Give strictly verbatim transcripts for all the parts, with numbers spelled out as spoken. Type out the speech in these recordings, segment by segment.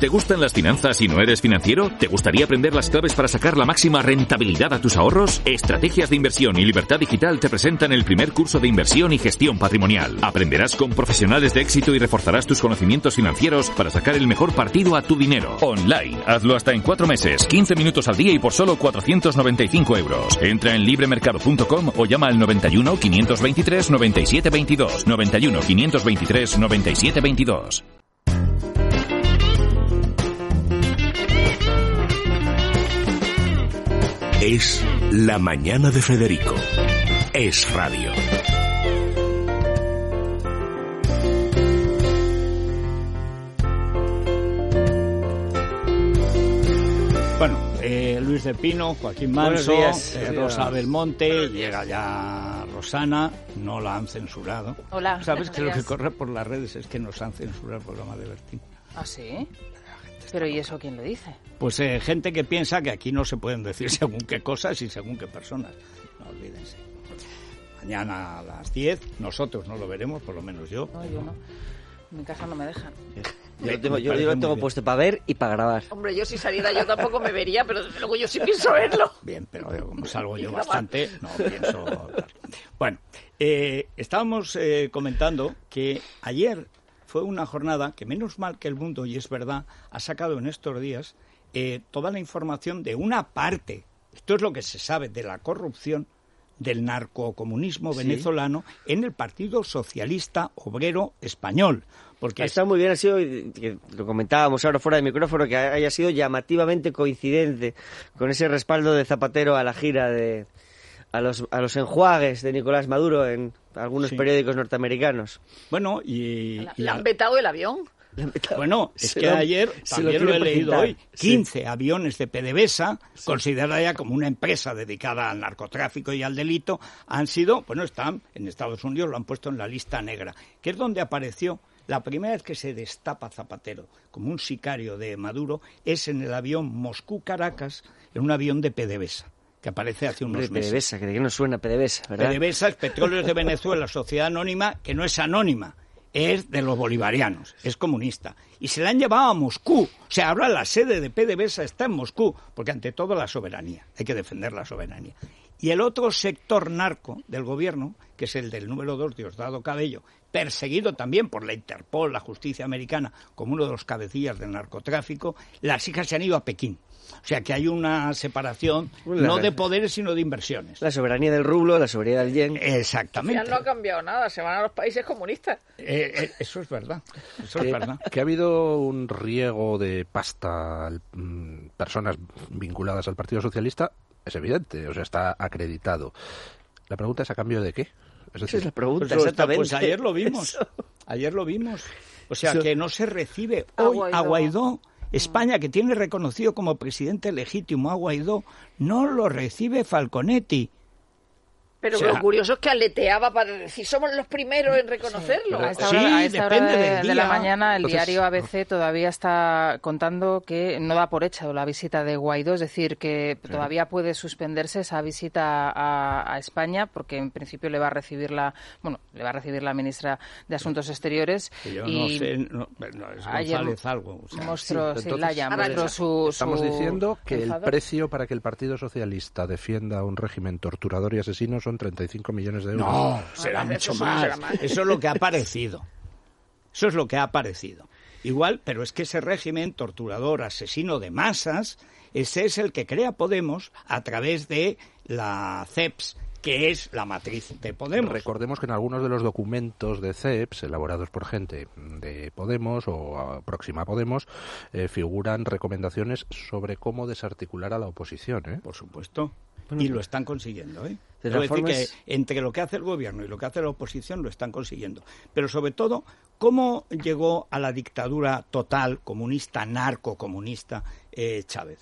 ¿Te gustan las finanzas y no eres financiero? ¿Te gustaría aprender las claves para sacar la máxima rentabilidad a tus ahorros? Estrategias de Inversión y Libertad Digital te presentan el primer curso de inversión y gestión patrimonial. Aprenderás con profesionales de éxito y reforzarás tus conocimientos financieros para sacar el mejor partido a tu dinero. Online. Hazlo hasta en cuatro meses, quince minutos al día y por solo cuatrocientos noventa y cinco euros. Entra en libremercado punto com o llama al noventa y uno, quinientos veintitrés, noventa y siete veintidós. noventa y uno, quinientos veintitrés, noventa y siete veintidós. Es La Mañana de Federico. Es radio. Bueno, eh, Luis de Pino, Joaquín Manso, eh, Rosa Belmonte, llega ya Rosana, no la han censurado. Hola. ¿Sabes que lo que corre por las redes es que nos han censurado el programa de Bertín? ¿Ah, sí? ¿Pero y eso quién lo dice? Pues eh, gente que piensa que aquí no se pueden decir según qué cosas y según qué personas. No olvídense. Mañana a las diez, nosotros no lo veremos, por lo menos yo. No, yo no. En mi casa no me dejan. Yo, tengo, yo, yo lo tengo puesto para ver y para grabar. Hombre, yo si saliera yo tampoco me vería, pero desde luego yo sí pienso verlo. Bien, pero como salgo yo bastante, no pienso... Bueno, eh, estábamos eh, comentando que ayer fue una jornada que, menos mal que El Mundo, y es verdad, ha sacado en estos días eh, toda la información de una parte, esto es lo que se sabe, de la corrupción del narcocomunismo venezolano sí. en el Partido Socialista Obrero Español. Porque está muy bien, ha sido, que lo comentábamos ahora fuera de micrófono, que haya sido llamativamente coincidente con ese respaldo de Zapatero a la gira de a los a los enjuagues de Nicolás Maduro en algunos sí. periódicos norteamericanos. Bueno, y... ¿Le y han vetado el avión? Bueno, es que lo, ayer, también lo, lo he leído hoy, quince sí. aviones de PDVSA, sí. considerada ya como una empresa dedicada al narcotráfico y al delito, han sido, bueno, están en Estados Unidos, lo han puesto en la lista negra, que es donde apareció la primera vez que se destapa Zapatero como un sicario de Maduro, es en el avión Moscú-Caracas, en un avión de PDVSA, que aparece hace unos Hombre, meses. PDVSA, que de qué nos suena PDVSA, ¿verdad? PDVSA es Petróleos de Venezuela, sociedad anónima, que no es anónima, es de los bolivarianos, es comunista. Y se la han llevado a Moscú. O sea, ahora la sede de PDVSA está en Moscú, porque ante todo la soberanía, hay que defender la soberanía. Y el otro sector narco del gobierno, que es el del número dos, Diosdado Cabello, perseguido también por la Interpol, la justicia americana, como uno de los cabecillas del narcotráfico, las hijas se han ido a Pekín. O sea que hay una separación la, no de poderes sino de inversiones. La soberanía del rublo, la soberanía del yen. Exactamente. Al final no ha cambiado nada, se van a los países comunistas. Eh, eh, eso es verdad, eso que, es verdad. Que ha habido un riego de pasta a personas vinculadas al Partido Socialista, es evidente, o sea, está acreditado. La pregunta es, ¿a cambio de qué? Es decir, esa es la pregunta, pues, exactamente. Pues ayer lo vimos, Eso. ayer lo vimos. O sea, Eso. que no se recibe hoy a Guaidó. a Guaidó. España, que tiene reconocido como presidente legítimo a Guaidó, no lo recibe Falconetti. Pero o sea, lo curioso es que aleteaba para decir, somos los primeros en reconocerlo. Sí, a esta hora, sí, a esta depende hora de, del día. de la mañana, el Entonces, diario A B C todavía está contando que no da por hecho la visita de Guaidó, es decir, que sí. todavía puede suspenderse esa visita a, a España, porque en principio le va a recibir la, bueno, le va a recibir la ministra de Asuntos Exteriores. Yo y no sé, no, no, es González algo. O sea, mostró, sí, sí, entonces, Laya, mostró su, estamos su diciendo que enfado. El precio para que el Partido Socialista defienda un régimen torturador y asesino son treinta y cinco millones de euros. No, será mucho más. Será más. Eso es lo que ha parecido. Eso es lo que ha parecido. Igual, pero es que ese régimen torturador, asesino de masas, ese es el que crea Podemos a través de la C E P S, que es la matriz de Podemos. Recordemos que en algunos de los documentos de C E P S, elaborados por gente de Podemos o próxima a Podemos, eh, figuran recomendaciones sobre cómo desarticular a la oposición, ¿eh? Por supuesto. Y lo están consiguiendo, ¿eh? De Quiero decir formas... que entre lo que hace el gobierno y lo que hace la oposición lo están consiguiendo. Pero sobre todo, ¿cómo llegó a la dictadura total, comunista, narcocomunista, eh, Chávez?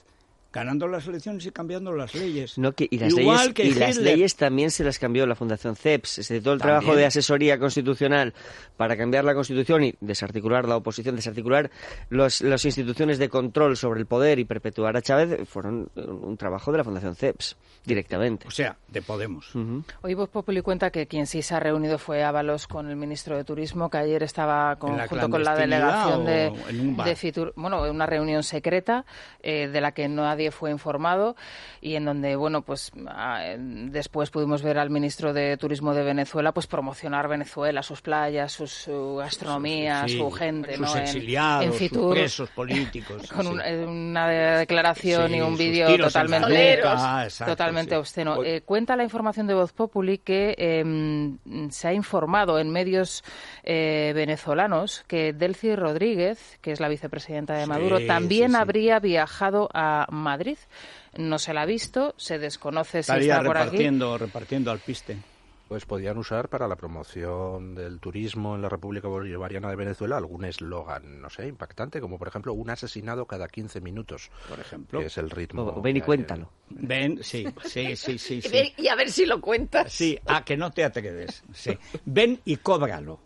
ganando las elecciones y cambiando las leyes. No, que, y las, Igual leyes, que y las Hitler. leyes también se las cambió la Fundación CEPS. Es decir, todo el También. trabajo de asesoría constitucional para cambiar la Constitución y desarticular la oposición, desarticular los, las instituciones de control sobre el poder y perpetuar a Chávez, fueron un trabajo de la Fundación CEPS, directamente. O sea, de Podemos. Uh-huh. Hoy Voz Populi cuenta que quien sí se ha reunido fue Ábalos con el ministro de Turismo, que ayer estaba con, ¿En la junto con la clandestinidad delegación de, o en un bar? de Fitur, bueno, una reunión secreta eh, de la que nadie fue informado y en donde, bueno, pues a, después pudimos ver al ministro de Turismo de Venezuela pues promocionar Venezuela, sus playas, sus, su gastronomía, Sí, su gente, sus ¿no? exiliados, en, en Fitur, sus presos políticos. con sí. un, una declaración Sí, y un sus vídeo tiros en la totalmente, nuca, exacto, totalmente sí. obsceno. Eh, cuenta la información de Voz Populi que eh, se ha informado en medios eh, venezolanos que Delcy Rodríguez, que es la vicepresidenta de Maduro, Sí, también sí, sí. habría viajado a Madrid. No se la ha visto, se desconoce si Estaría está por aquí. repartiendo, repartiendo alpiste. Pues podían usar para la promoción del turismo en la República Bolivariana de Venezuela algún eslogan, no sé, impactante, como por ejemplo un asesinado cada quince minutos, Por ejemplo. que es el ritmo. O- ven y que hay cuéntalo. Ven, sí, sí, sí, sí. Y, sí. ver- y a ver si lo cuentas. Sí, ah, que no te atreves. Sí. Ven y cóbralo.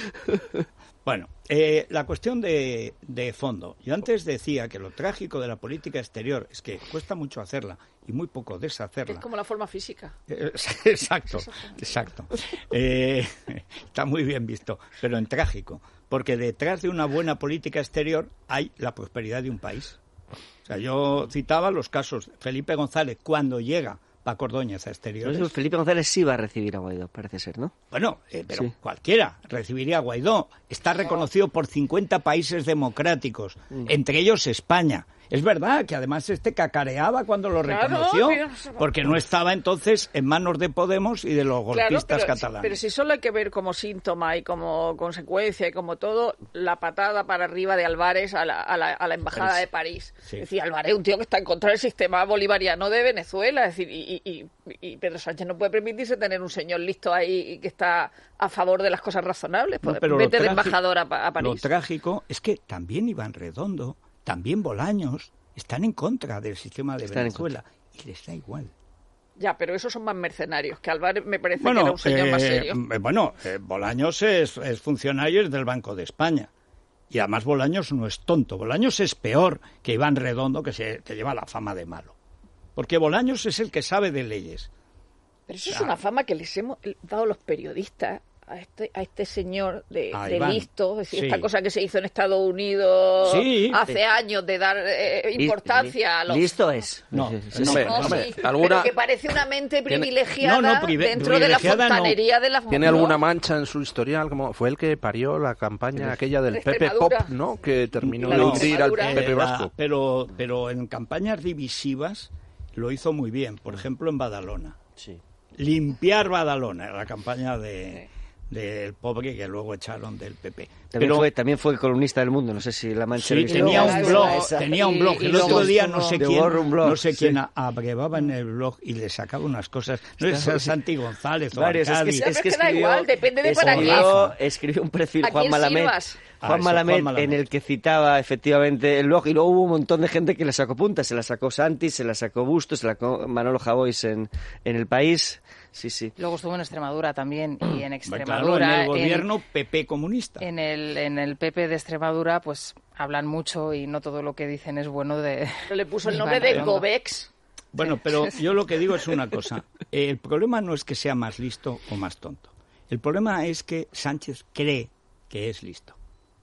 Bueno, eh, la cuestión de, de fondo. Yo antes decía que lo trágico de la política exterior es que cuesta mucho hacerla y muy poco deshacerla. Es como la forma física. Eh, Exacto, exacto. Eh, está muy bien visto, pero en trágico, porque detrás de una buena política exterior hay la prosperidad de un país. O sea, yo citaba los casos Felipe González cuando llega Paco Ordóñez a exteriores. Entonces, Felipe González sí va a recibir a Guaidó, parece ser, ¿no? Bueno, eh, pero Sí. cualquiera recibiría a Guaidó. Está reconocido por cincuenta países democráticos, entre ellos España. Es verdad que además este cacareaba cuando lo Claro, reconoció, pero- porque no estaba entonces en manos de Podemos y de los Claro, golpistas pero, catalanes. pero si solo hay que ver como síntoma y como consecuencia y como todo, la patada para arriba de Álvarez a la, a la, a la embajada Pues, de París. sí. Es decir, Álvarez es un tío que está en contra del sistema bolivariano de Venezuela. Es decir, y, y, y Pedro Sánchez no puede permitirse tener un señor listo ahí y que está a favor de las cosas razonables. No, Pues pero lo vete de trágico- embajador a, Pa- a Lo París. trágico es que también Iván Redondo, también Bolaños, están en contra del sistema de Están en Venezuela y les da igual. Ya, pero esos son más mercenarios, que Álvarez me parece que Bueno, era un señor más eh, serio. eh, bueno, eh, Bolaños es, es funcionario del Banco de España. Y además Bolaños no es tonto. Bolaños es peor que Iván Redondo, que se que lleva la fama de malo. Porque Bolaños es el que sabe de leyes. Pero eso es una fama que les hemos dado los periodistas a este, a este señor de, A de Iván. listo, es decir, Sí. esta cosa que se hizo en Estados Unidos Sí. hace años de dar eh, importancia a los... Listo es. No, Sí, sí, no, sí. No, Hombre, sí, alguna- pero que parece una mente privilegiada No, no, prive- dentro de la privilegiada no. fontanería de la ¿Tiene ¿no? alguna mancha en su historial? Como fue el que parió la campaña aquella del de Pepe Pop, Extremadura. ¿no? Que terminó La de de hundir al Extremadura. Pepe Eh, Vasco. la- pero, pero en campañas divisivas lo hizo muy bien. Por ejemplo, en Badalona. Sí. Limpiar Badalona, la campaña de del pobre que luego echaron del P P. También, Pero fue, también fue columnista del Mundo, no sé si la mancha sí, lo viste. tenía luego- un esa, blog, esa. tenía un Y- blog. y El luego otro día no estuvo- sé The quién, War Room Blog, no sé sí. quién a- abrevaba en el blog y le sacaba unas cosas. No sé si era Santi González o Varios, es que, Arcadi. es que Siempre queda escribió, igual, depende de para escribió, escribió un perfil, ¿A Juan quién Malamed, sirvas? Ah, Juan eso, Malamed, Juan Malamed. en el que citaba efectivamente el blog, y luego hubo un montón de gente que le sacó punta, se la sacó Santi, se la sacó Bustos, se la sacó Manolo Javois en, en El País, sí, sí. Luego estuvo en Extremadura también y en Claro, Extremadura. en el gobierno P P comunista. En el, en el P P de Extremadura, pues hablan mucho y no todo lo que dicen es bueno de... Pero le puso el Iván nombre de Redondo. Gobex. Bueno, pero yo lo que digo es una cosa. El problema no es que sea más listo o más tonto. El problema es que Sánchez cree que es listo.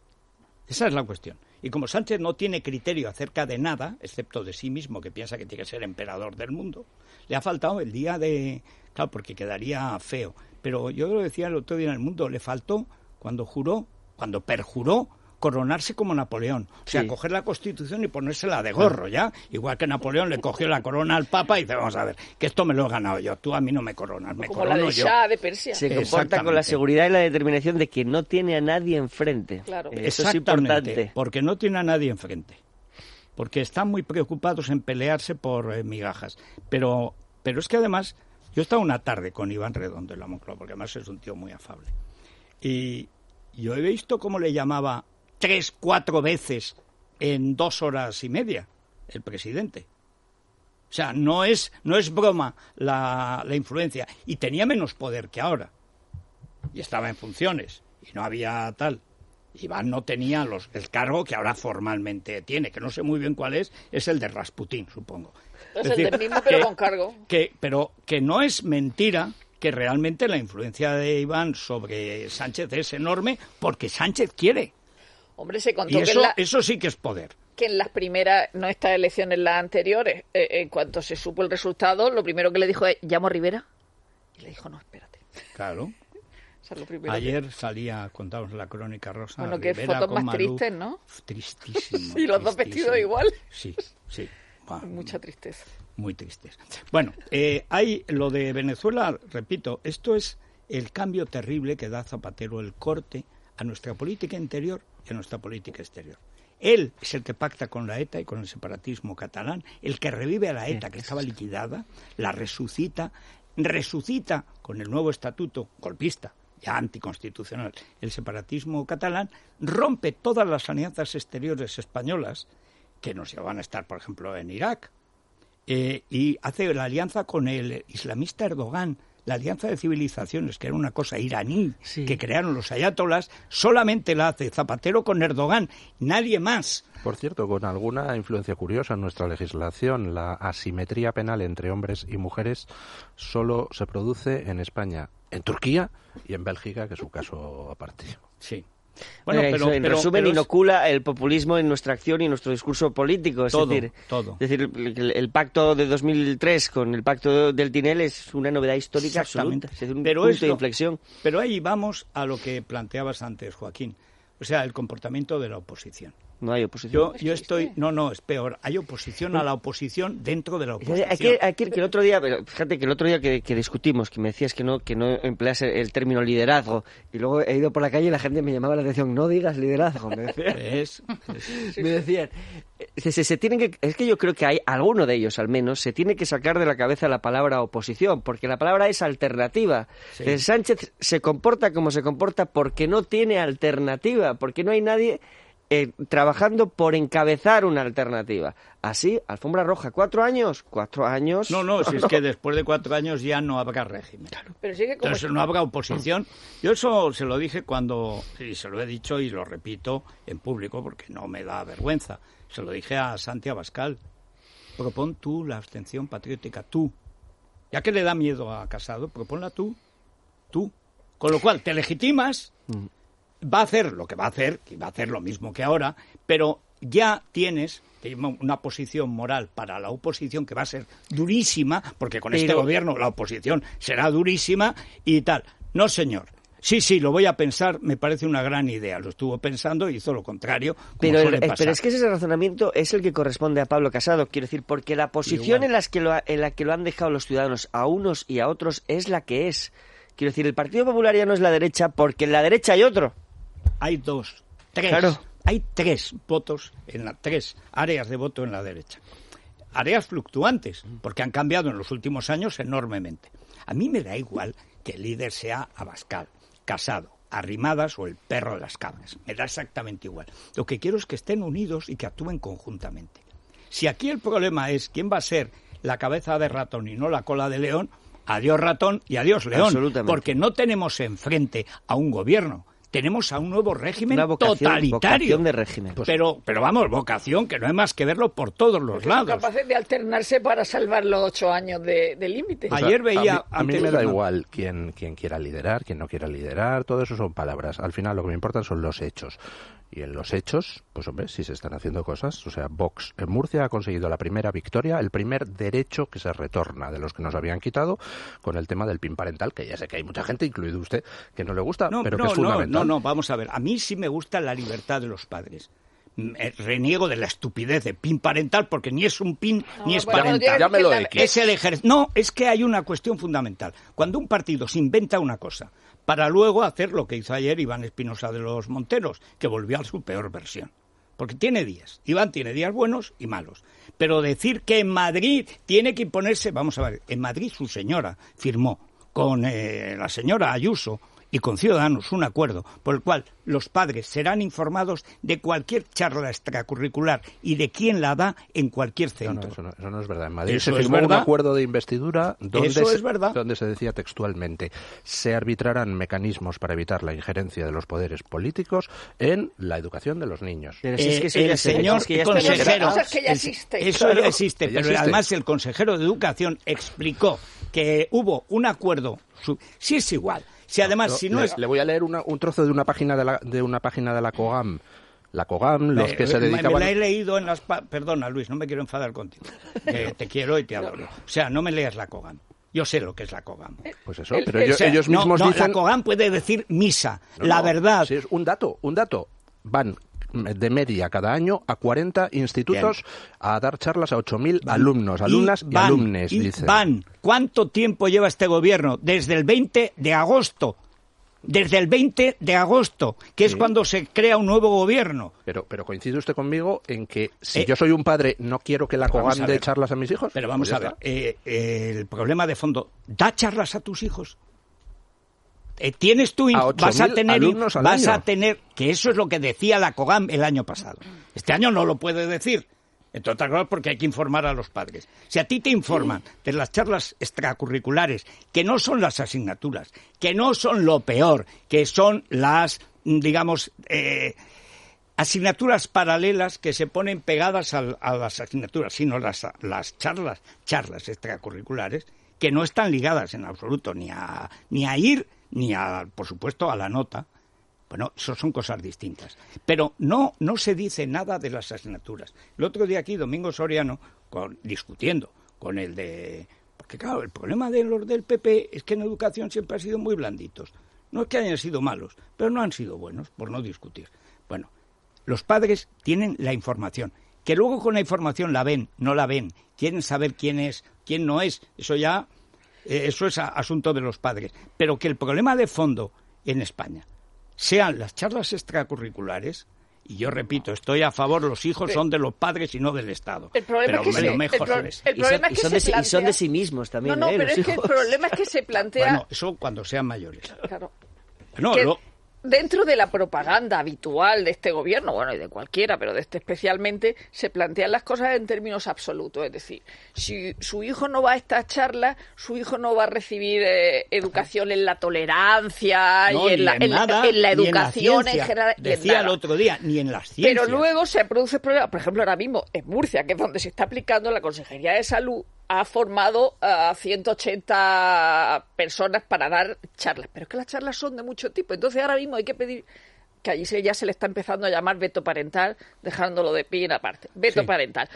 Esa es la cuestión. Y como Sánchez no tiene criterio acerca de nada, excepto de sí mismo, que piensa que tiene que ser emperador del mundo, le ha faltado el día de... Claro, porque quedaría feo. Pero yo lo decía el otro día en El Mundo, le faltó cuando juró, cuando perjuró, coronarse como Napoleón. O sea, Sí. coger la Constitución y ponérsela de gorro, ¿ya? Igual que Napoleón le cogió la corona al Papa y dice, vamos a ver, que esto me lo he ganado yo, tú a mí no me coronas, me Como la corono del yo. Shah de Persia. Se comporta con la Exactamente. seguridad y la determinación de que no tiene a nadie enfrente. Claro. Eh, Eso es Exactamente, importante. porque no tiene a nadie enfrente. Porque están muy preocupados en pelearse por eh, migajas. Pero, pero es que además, yo he estado una tarde con Iván Redondo en la Moncloa, porque además es un tío muy afable. Y yo he visto cómo le llamaba tres, cuatro veces en dos horas y media el presidente. O sea, no es, no es broma la, la influencia. Y tenía menos poder que ahora. Y estaba en funciones. Y no había tal. Iván no tenía los, el cargo que ahora formalmente tiene, que no sé muy bien cuál es, es el de Rasputín, supongo. Es, es decir, el del mismo, pero que, con cargo. Que, pero que no es mentira que realmente la influencia de Iván sobre Sánchez es enorme porque Sánchez quiere. Hombre, se contó y eso, que en la... eso sí que es poder. que en las primeras, no estas elecciones, las anteriores, eh, en cuanto se supo el resultado, lo primero que le dijo es, ¿llamo a Rivera? Y le dijo, no, espérate. Claro. O sea, lo primero Ayer que... salía, contamos la crónica rosa. Bueno, que Rivera fotos con más Malú. tristes, ¿no? Tristísimo. Y los dos vestidos igual. Sí, sí. Wow. Mucha tristeza. Muy tristes. Bueno, eh, hay lo de Venezuela, repito, esto es el cambio terrible que da Zapatero, el corte a nuestra política interior y a nuestra política exterior. Él es el que pacta con la ETA y con el separatismo catalán, el que revive a la ETA, que estaba liquidada, la resucita, resucita con el nuevo estatuto golpista, ya anticonstitucional, el separatismo catalán, rompe todas las alianzas exteriores españolas que nos van a estar, por ejemplo, en Irak, eh, y hace la alianza con el islamista Erdogan, la alianza de civilizaciones, que era una cosa iraní, sí, que crearon los ayatolás, solamente la hace Zapatero con Erdogan, nadie más. Por cierto, con alguna influencia curiosa en nuestra legislación, la asimetría penal entre hombres y mujeres solo se produce en España, en Turquía y en Bélgica, que es un caso aparte. Sí. Bueno, eh, pero, en pero, resumen, pero inocula es... el populismo en nuestra acción y en nuestro discurso político. Es todo, decir, todo. Es decir el, el pacto de dos mil tres con el pacto del Tinel es una novedad histórica absoluta. Es un pero punto esto, de inflexión. Pero ahí vamos a lo que planteabas antes, Joaquín. O sea, el comportamiento de la oposición. No hay oposición. Yo, yo estoy... No, no, es peor. Hay oposición a la oposición dentro de la oposición. Hay que, hay que, que el otro día, pero fíjate que el otro día que, que discutimos, que me decías que no que no empleas el término liderazgo, y luego he ido por la calle y la gente me llamaba la atención, no digas liderazgo, me decían. Es, es, me decían, se, se, se tienen que, es que yo creo que hay, alguno de ellos al menos, se tiene que sacar de la cabeza la palabra oposición, porque la palabra es alternativa. Sí. El Sánchez se comporta como se comporta porque no tiene alternativa, porque no hay nadie... Eh, trabajando por encabezar una alternativa. Así, alfombra roja, ¿cuatro años? Cuatro años... No, no, si es que después de cuatro años ya no habrá régimen. Claro. Pero sí que como... Entonces no habrá oposición. Yo eso se lo dije cuando, y se lo he dicho y lo repito en público porque no me da vergüenza. Se lo dije a Santi Abascal. Propon tú la abstención patriótica, tú. Ya que le da miedo a Casado, proponla tú, tú. Con lo cual, te legitimas... Mm. Va a hacer lo que va a hacer, y va a hacer lo mismo que ahora, pero ya tienes una posición moral para la oposición que va a ser durísima, porque con pero... este gobierno la oposición será durísima y tal. No, señor. Sí, sí, lo voy a pensar, me parece una gran idea. Lo estuvo pensando y hizo lo contrario, como pero, suele el, pasar. Pero es que ese razonamiento es el que corresponde a Pablo Casado, quiero decir, porque la posición en, las que lo, en la que lo han dejado los ciudadanos a unos y a otros es la que es. Quiero decir, el Partido Popular ya no es la derecha porque en la derecha hay otro. Hay dos, tres, claro. Hay tres votos, en la, tres áreas de voto en la derecha. Áreas fluctuantes, porque han cambiado en los últimos años enormemente. A mí me da igual que el líder sea Abascal, Casado, Arrimadas o el perro de las cabras. Me da exactamente igual. Lo que quiero es que estén unidos y que actúen conjuntamente. Si aquí el problema es quién va a ser la cabeza de ratón y no la cola de león, adiós ratón y adiós león. Porque no tenemos enfrente a un gobierno. Tenemos a un nuevo régimen vocación, totalitario. Vocación de régimen. Pero, pero vamos, vocación, que no hay más que verlo por todos los Porque lados. Son capaces de alternarse para salvar los ocho años de, de límite. O sea, Ayer veía... A mí, a mí me da igual quién, quién quiera liderar, quién no quiera liderar, todo eso son palabras. Al final lo que me importan son los hechos. Y en los hechos, pues hombre, sí se están haciendo cosas. O sea, Vox en Murcia ha conseguido la primera victoria, el primer derecho que se retorna de los que nos habían quitado con el tema del PIN parental, que ya sé que hay mucha gente, incluido usted, que no le gusta, no, pero no, que es fundamental. No, no, no, vamos a ver. A mí sí me gusta la libertad de los padres. Reniego de la estupidez de PIN parental porque ni es un PIN no, ni es bueno, parental. Ya me lo X. Es el ejer... No, es que hay una cuestión fundamental. Cuando un partido se inventa una cosa para luego hacer lo que hizo ayer Iván Espinosa de los Monteros, que volvió a su peor versión. Porque tiene días. Iván tiene días buenos y malos. Pero decir que en Madrid tiene que imponerse... Vamos a ver, en Madrid su señora firmó con eh, la señora Ayuso y con Ciudadanos un acuerdo por el cual los padres serán informados de cualquier charla extracurricular y de quién la da en cualquier centro. No, no, eso, no, eso no es verdad. En Madrid eso se firmó es un acuerdo de investidura donde, eso se, es verdad. donde se decía textualmente: se arbitrarán mecanismos para evitar la injerencia de los poderes políticos en la educación de los niños. Pero si Eh, es que eso el ya se- señor es que ya Pero está- consejero, eso es que ya existe. eso claro. ya existe, Ya pero existe. además el consejero de Educación explicó que hubo un acuerdo. Su, sí es igual. Si además, No, si no le, es... le voy a leer una- un trozo de una página de la, de una página de la COGAM. La COGAM, los que se Me- dedicaban... Me la he leído en las... pa- Perdona, Luis, no me quiero enfadar contigo. Que te quiero y te adoro. O sea, no me leas la COGAM. Yo sé lo que es la COGAM. Pues eso, El- pero el- ellos, O sea, ellos no, mismos no, dicen... la COGAM puede decir misa. No, la no, verdad... sí, es un dato, un dato. Van de media cada año a cuarenta institutos Bien. a dar charlas a ocho mil alumnos, alumnas y, van, alumnes, y dicen. van. ¿Cuánto tiempo lleva este gobierno? Desde el veinte de agosto. Desde el veinte de agosto, que es Sí. cuando se crea un nuevo gobierno. Pero, pero coincide usted conmigo en que si Eh, yo soy un padre, no quiero que la vamos COGAM a dé ver. charlas a mis hijos. Pero vamos Pues a ya ver, está. eh, eh, el problema de fondo, ¿da charlas a tus hijos? Eh, tienes tú, A vas a ocho mil tener, alumnos al vas año. a tener, que eso es lo que decía la COGAM el año pasado. Este año no lo puede decir, entre otras cosas porque hay que informar a los padres. Si a ti te informan de las charlas extracurriculares, que no son las asignaturas, que no son lo peor, que son las, digamos, eh, asignaturas paralelas que se ponen pegadas al- a, las asignaturas, sino las, las charlas, charlas extracurriculares, que no están ligadas en absoluto ni a, ni a ir, ni a, por supuesto, a la nota. Bueno, eso son cosas distintas. Pero no, no se dice nada de las asignaturas. El otro día aquí, Domingo Soriano, con, discutiendo con el de... Porque claro, el problema de los del P P es que en educación siempre han sido muy blanditos. No es que hayan sido malos, pero no han sido buenos, por no discutir. Bueno, los padres tienen la información. Que luego con la información la ven, no la ven, quieren saber quién es, quién no es, eso ya, eh, eso es a, asunto de los padres. Pero que el problema de fondo en España sean las charlas extracurriculares, y yo repito, estoy a favor, los hijos son de los padres y no del Estado. El problema pero es que me se- lo mejor el pro- es. el Y problema son, es que y son se de, sí- y son plantea- de sí mismos también, No, no, ¿eh? pero los es que el hijos. problema es que se plantea... Bueno, eso cuando sean mayores. Claro. No, que lo- dentro de la propaganda habitual de este gobierno, bueno, y de cualquiera, pero de este especialmente, se plantean las cosas en términos absolutos. Es decir, si su hijo no va a estas charlas, su hijo no va a recibir eh, educación en la tolerancia no, y en ni la, en la- nada, en la ni educación en, ciencia. general. y en Decía el nada. otro día, ni en las ciencias. Pero luego se produce problema. Por ejemplo, ahora mismo en Murcia, que es donde se está aplicando, la Consejería de Salud ha formado a ciento ochenta personas para dar charlas. Pero es que las charlas son de mucho tipo. Entonces ahora mismo hay que pedir, que allí se, ya se le está empezando a llamar veto parental, dejándolo de pie en aparte. Veto Sí. parental.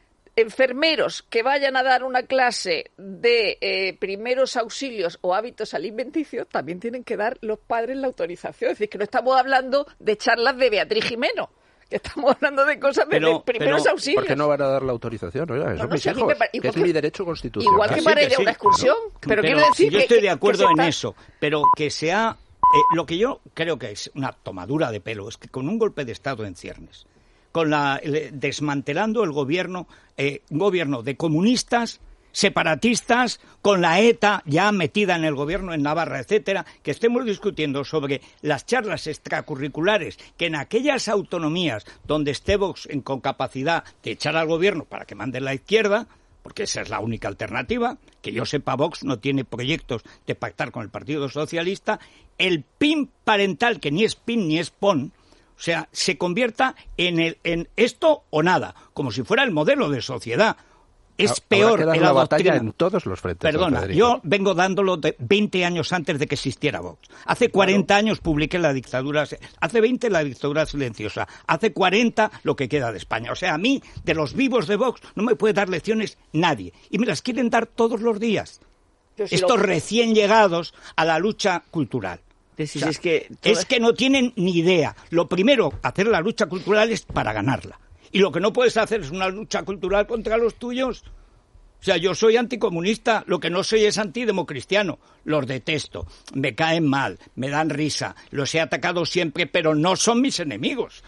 Enfermeros que vayan a dar una clase de eh, primeros auxilios o hábitos alimenticios, también tienen que dar los padres la autorización. Es decir, que no estamos hablando de charlas de Beatriz Jimeno, que estamos hablando de cosas de, Pero- de primeros pero- auxilios. ¿Por qué no van a dar la autorización? Oiga, No, son no mis sé, a mí hijos, me pare- que igual es que- mi derecho constitucional. igual que Sí, para que ir a sí, una excursión, ¿no? pero, quiero decir si yo que, estoy que- de que acuerdo se en está- eso, pero que sea eh, lo que yo creo que es una tomadura de pelo es que con un golpe de Estado en ciernes, con la el- desmantelando el gobierno, eh, un gobierno de comunistas, separatistas, con la ETA ya metida en el gobierno en Navarra, etcétera, que estemos discutiendo sobre las charlas extracurriculares, que en aquellas autonomías donde esté Vox en- con capacidad de echar al gobierno para que mande la izquierda, porque esa es la única alternativa, que yo sepa Vox no tiene proyectos de pactar con el Partido Socialista, el P I N parental, que ni es P I N ni es P O N, o sea, se convierta en, el, en esto o nada, como si fuera el modelo de sociedad. Es Habrá peor que dar el la batalla adoctrina- en todos los frentes. don Perdona, Federico. yo vengo dándolo de veinte años antes de que existiera Vox. Hace cuarenta años publiqué la dictadura, hace veinte la dictadura silenciosa, hace cuarenta lo que queda de España. O sea, a mí, de los vivos de Vox, no me puede dar lecciones nadie. Y me las quieren dar todos los días. Pero si Estos lo- recién llegados a la lucha cultural. Sí, sí, O sea, es que es que no tienen ni idea. Lo primero, hacer la lucha cultural es para ganarla. Y lo que no puedes hacer es una lucha cultural contra los tuyos. O sea, yo soy anticomunista, lo que no soy es antidemocristiano. Los detesto, me caen mal, me dan risa, los he atacado siempre, pero no son mis enemigos.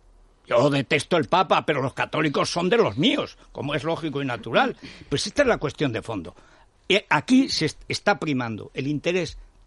Yo detesto el Papa, pero los católicos son de los míos, como es lógico y natural. Pues esta es la cuestión de fondo. Eh, Aquí se est- está primando el interés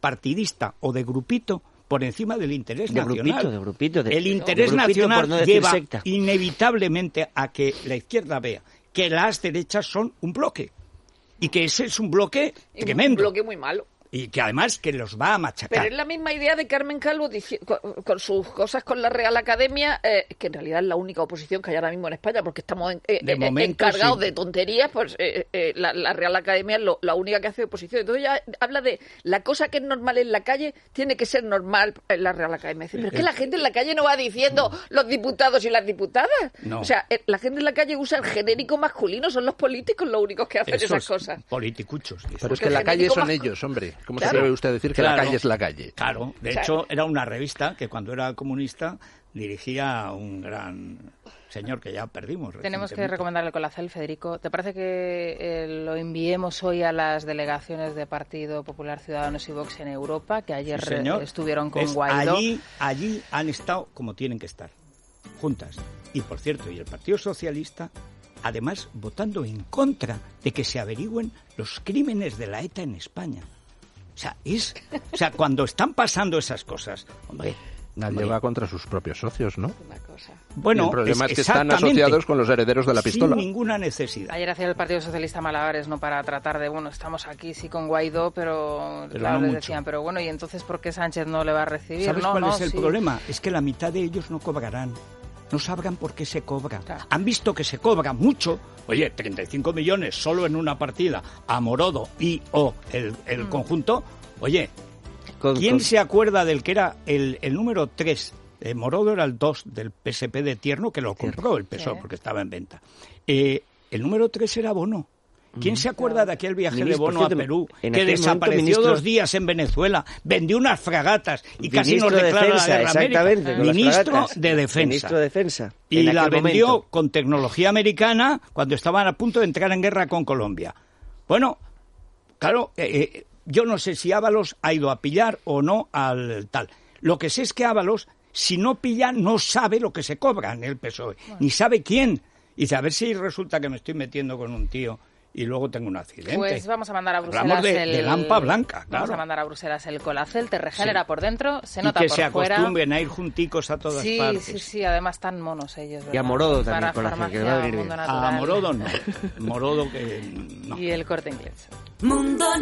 partidista o de grupito por encima del interés de nacional. Grupito, de grupito, de, el interés de grupito, nacional no decir lleva secta. inevitablemente a que la izquierda vea que las derechas son un bloque y que ese es un bloque Y tremendo. Un bloque muy malo. Y que además que los va a machacar. Pero es la misma idea de Carmen Calvo dici- con, con sus cosas con la Real Academia, eh, que en realidad es la única oposición que hay ahora mismo en España, porque estamos en, eh, De eh, momento, encargados sí. de tonterías, pues eh, eh, la, la Real Academia es lo- la única que hace oposición. Entonces ya habla de la cosa que es normal en la calle, tiene que ser normal en la Real Academia. Dice, pero es que la gente en la calle no va diciendo los diputados y las diputadas. No. O sea, eh, la gente en la calle usa el genérico masculino, son los políticos los únicos que hacen Esos esas cosas. politicuchos. dice. Pero es Porque que la el calle genético son más- ellos, hombre. ¿Cómo Claro. se atreve usted a decir que Claro. la calle es la calle? Claro, de O sea, hecho era una revista que cuando era comunista dirigía a un gran señor que ya perdimos. Tenemos que recientemente. recomendar el Colacel, Federico. ¿Te parece que eh, lo enviemos hoy a las delegaciones de Partido Popular, Ciudadanos y Vox en Europa, que ayer Sí, señor. eh, estuvieron con Es- Guaidó? Allí, allí han estado como tienen que estar, juntas. Y por cierto, y el Partido Socialista, además, votando en contra de que se averigüen los crímenes de la ETA en España. O sea, es, o sea, cuando están pasando esas cosas, hombre, Nadie hombre, va contra sus propios socios, ¿no? Una cosa. bueno, Y el problema es, que están exactamente, asociados con los herederos de la pistola. sin ninguna necesidad. Ayer hacía el Partido Socialista malabares, ¿no? Para tratar de, bueno, estamos aquí sí con Guaidó, pero, Pero claro, no les mucho. decían, pero bueno, ¿y entonces por qué Sánchez no le va a recibir? ¿Sabes no, cuál no, es el sí. problema? Es que la mitad de ellos no cobrarán. No sabrán por qué se cobra. Claro. Han visto que se cobra mucho. Oye, treinta y cinco millones solo en una partida a Morodo y o el, el Mm. conjunto. Oye, Con- ¿quién con- se acuerda del que era el, el número tres? Eh, Morodo era el dos del P S P de Tierno, que lo compró el P S O E Sí. porque estaba en venta. Eh, el número tres era Bono. ¿Quién se acuerda de aquel viaje Ministro, de Bono por a cierto, Perú, en que aquel momento desapareció ministro- dos días en Venezuela, vendió unas fragatas y casi Ministro nos de declara Defensa, la guerra a América? exactamente, con las Ministro fragatas. de Defensa. Ministro de Defensa. Y en la aquel vendió momento. con tecnología americana cuando estaban a punto de entrar en guerra con Colombia. Bueno, claro, eh, eh, yo no sé si Ábalos ha ido a pillar o no al tal. Lo que sé es que Ábalos, si no pilla, no sabe lo que se cobra en el P S O E, ni sabe quién. Y dice, a ver si resulta que me estoy metiendo con un tío y luego tengo un accidente. Pues vamos a mandar a Bruselas Hablamos de, el... de lampa blanca, Vamos claro. a mandar a Bruselas el Colacel, te regenera Sí. por dentro, se Y nota que por se fuera. acostumbren a ir junticos a todas Sí, partes. sí, sí, además tan monos ellos. Y a ¿verdad? Morodo también, Para Colacel, que le va a farmacia, venir Mundo bien. A Natural. Morodo no. Morodo que no. Y el Corte Inglés. Mundo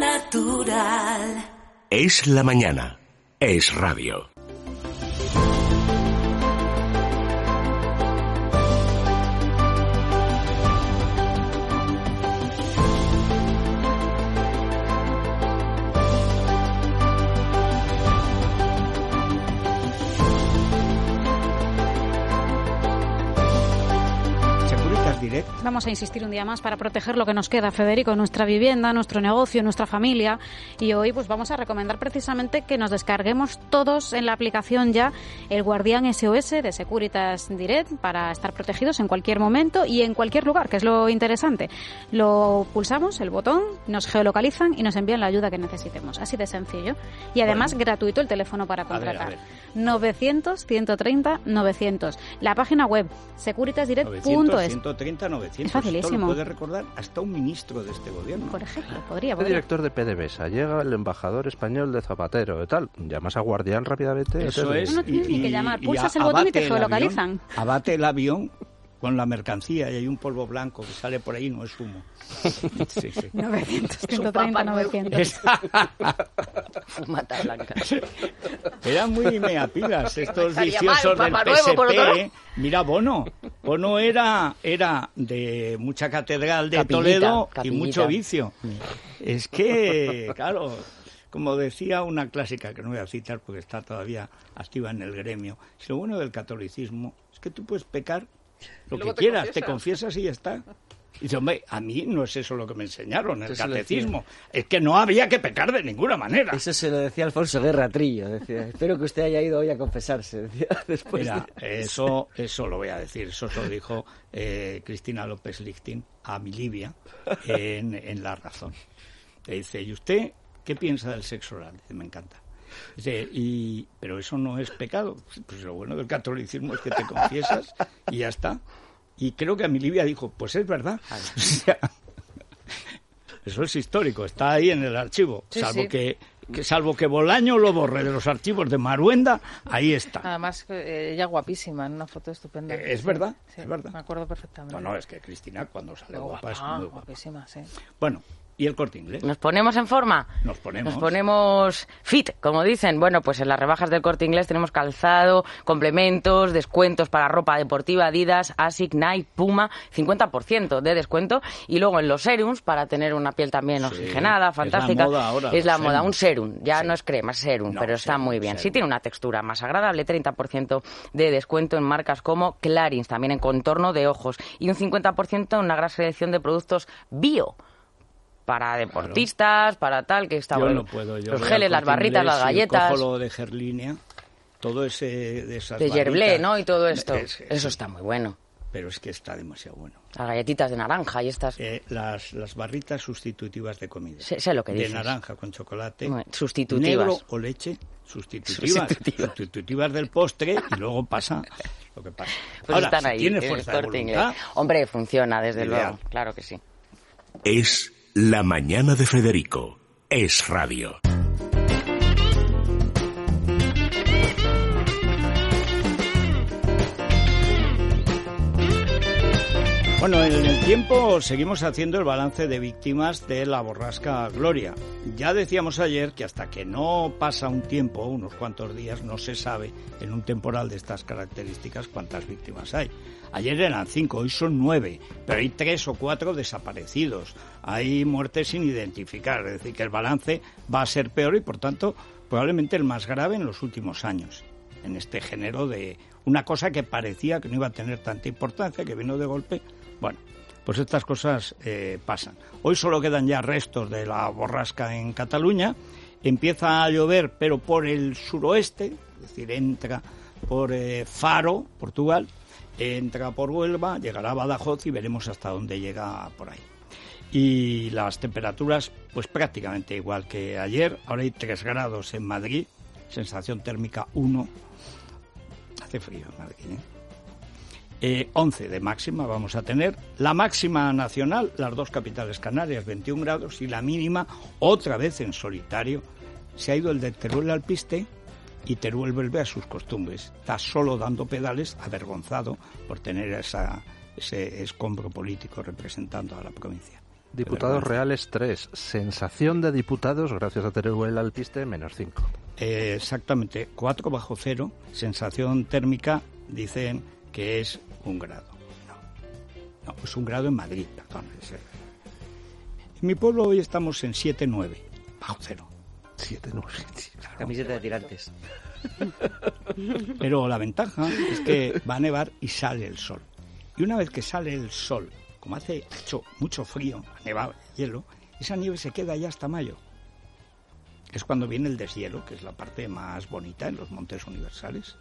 Natural. Es la mañana. Es radio. Securitas Direct. Vamos a insistir un día más para proteger lo que nos queda, Federico, nuestra vivienda, nuestro negocio, nuestra familia. Y hoy pues vamos a recomendar precisamente que nos descarguemos todos en la aplicación ya el Guardián S O S de Securitas Direct para estar protegidos en cualquier momento y en cualquier lugar, que es lo interesante. Lo pulsamos, el botón, nos geolocalizan y nos envían la ayuda que necesitemos. Así de sencillo. Y además Bueno. gratuito el teléfono para A ver, a contratar. ver. novecientos, ciento treinta, novecientos. La página web securitas direct punto novecientos, es. ciento treinta, novecientos. Es facilísimo. Esto lo puede recordar hasta un ministro de este gobierno. Por ejemplo, podría, El podría. director de PDVSA, llega el embajador español de Zapatero y tal. Llamas a Guardián rápidamente. Eso te- es. No tienes ni que llamar, pulsas el abate botón y te el geolocalizan. avión, abate el avión con la mercancía y hay un polvo blanco que sale por ahí, no es humo. Sí, sí. novecientos, Es un ciento treinta, Papá Noel. novecientos. Mata blanca. Eran muy meapilas estos Estaría viciosos mal, del Papá P Nuevo, S por otro lado. P. ¿eh? Mira, Bono. Bono era, era de mucha catedral de Capillita, Toledo y capillita. mucho vicio. Es que, claro, como decía una clásica, que no voy a citar porque está todavía activa en el gremio, es lo bueno del catolicismo es que tú puedes pecar lo Y que luego te quieras, te confiesas. confiesas y ya está. Y dice, hombre, a mí no es eso lo que me enseñaron, el Eso se lo catecismo. Es que no había que pecar de ninguna manera. Eso se lo decía Alfonso Guerra Trillo. Decía, espero que usted haya ido hoy a confesarse. Decía, después Mira, de- eso, eso lo voy a decir, eso se lo dijo eh, Cristina López Lichtin a mi Livia en, en La Razón. Le dice, ¿y usted qué piensa del sexo oral? Dice, me encanta. Dice, y, pero eso no es pecado. Pues lo bueno del catolicismo es que te confiesas y ya está. Y creo que a mi Livia dijo, pues es verdad. O sea, eso es histórico, está ahí en el archivo, Sí, salvo sí. que que salvo que Bolaño lo borre de los archivos de Maruenda, ahí está. Además, eh, ella guapísima, en una foto estupenda. Eh, es verdad, sí, es verdad. Me acuerdo perfectamente. No, no, es que Cristina cuando sale Pero guapa, guapa, es muy guapa. guapísima, sí. Bueno, ¿y el Corte Inglés? ¿Nos ponemos en forma? Nos ponemos. Nos ponemos fit, como dicen. Bueno, pues en las rebajas del Corte Inglés tenemos calzado, complementos, descuentos para ropa deportiva, Adidas, Asics, Nike, Puma, cincuenta por ciento de descuento. Y luego en los serums, para tener una piel también Sí, oxigenada, fantástica. es la moda ahora, Es la los moda, serums. un serum. Ya Sí. no es crema, es serum, No, pero está serum, muy bien. serum. Sí tiene una textura más agradable, treinta por ciento de descuento en marcas como Clarins, también en contorno de ojos. Y un cincuenta por ciento en una gran selección de productos bio. Para deportistas, para tal, que está Yo bueno. no puedo. Yo Los voy geles, al las Corte barritas, Inglés las y galletas. cojo lo de Gerlínea, todo ese de esas De Gerblé, barritas. ¿no? Y todo esto. Es- es- Eso está muy bueno. Pero es que está demasiado bueno. Las galletitas de naranja y estas. Eh, las, las barritas sustitutivas de comida. Sé, sé lo que dices. De naranja con chocolate. Bueno, sustitutivas. Negro o leche. Sustitutivas. Sustitutivas. Sustitutivas del postre y luego pasa lo que pasa. Pues Ahora, están si ahí. tiene en el fuerza de Corte voluntad, Inglés. Hombre, funciona, desde Ideal. luego. Claro que sí. Es La Mañana de Federico. Es radio. Bueno, en el tiempo seguimos haciendo el balance de víctimas de la borrasca Gloria. Ya decíamos ayer que hasta que no pasa un tiempo, unos cuantos días, no se sabe en un temporal de estas características cuántas víctimas hay. Ayer eran cinco, hoy son nueve, pero hay tres o cuatro desaparecidos. Hay muertes sin identificar, es decir, que el balance va a ser peor y, por tanto, probablemente el más grave en los últimos años, en este género de una cosa que parecía que no iba a tener tanta importancia, que vino de golpe. Bueno, pues estas cosas eh, pasan. Hoy solo quedan ya restos de la borrasca en Cataluña. Empieza a llover, pero por el suroeste, es decir, entra por eh, Faro, Portugal, entra por Huelva, llegará a Badajoz y veremos hasta dónde llega por ahí. Y las temperaturas, pues prácticamente igual que ayer. Ahora hay tres grados en Madrid, sensación térmica uno. Hace frío en Madrid, ¿eh? Eh, once de máxima vamos a tener. La máxima nacional, las dos capitales canarias, veintiún grados, y la mínima, otra vez en solitario, se ha ido el de Teruel al Piste y Teruel vuelve a sus costumbres. Está solo dando pedales, avergonzado por tener esa, ese escombro político representando a la provincia. Diputados reales tres, sensación de diputados, gracias a Teruel al Piste, menos cinco. Eh, exactamente, cuatro bajo cero, sensación térmica, dicen que es un grado. No, no, es un grado en Madrid, perdón. Es, eh. En mi pueblo hoy estamos en siete nueve, bajo cero. siete nueve. Claro. Camiseta de tirantes. Pero la ventaja es que va a nevar y sale el sol. Y una vez que sale el sol, como hace mucho, mucho frío, ha nevado hielo, esa nieve se queda ya hasta mayo. Es cuando viene el deshielo, que es la parte más bonita en los montes universales.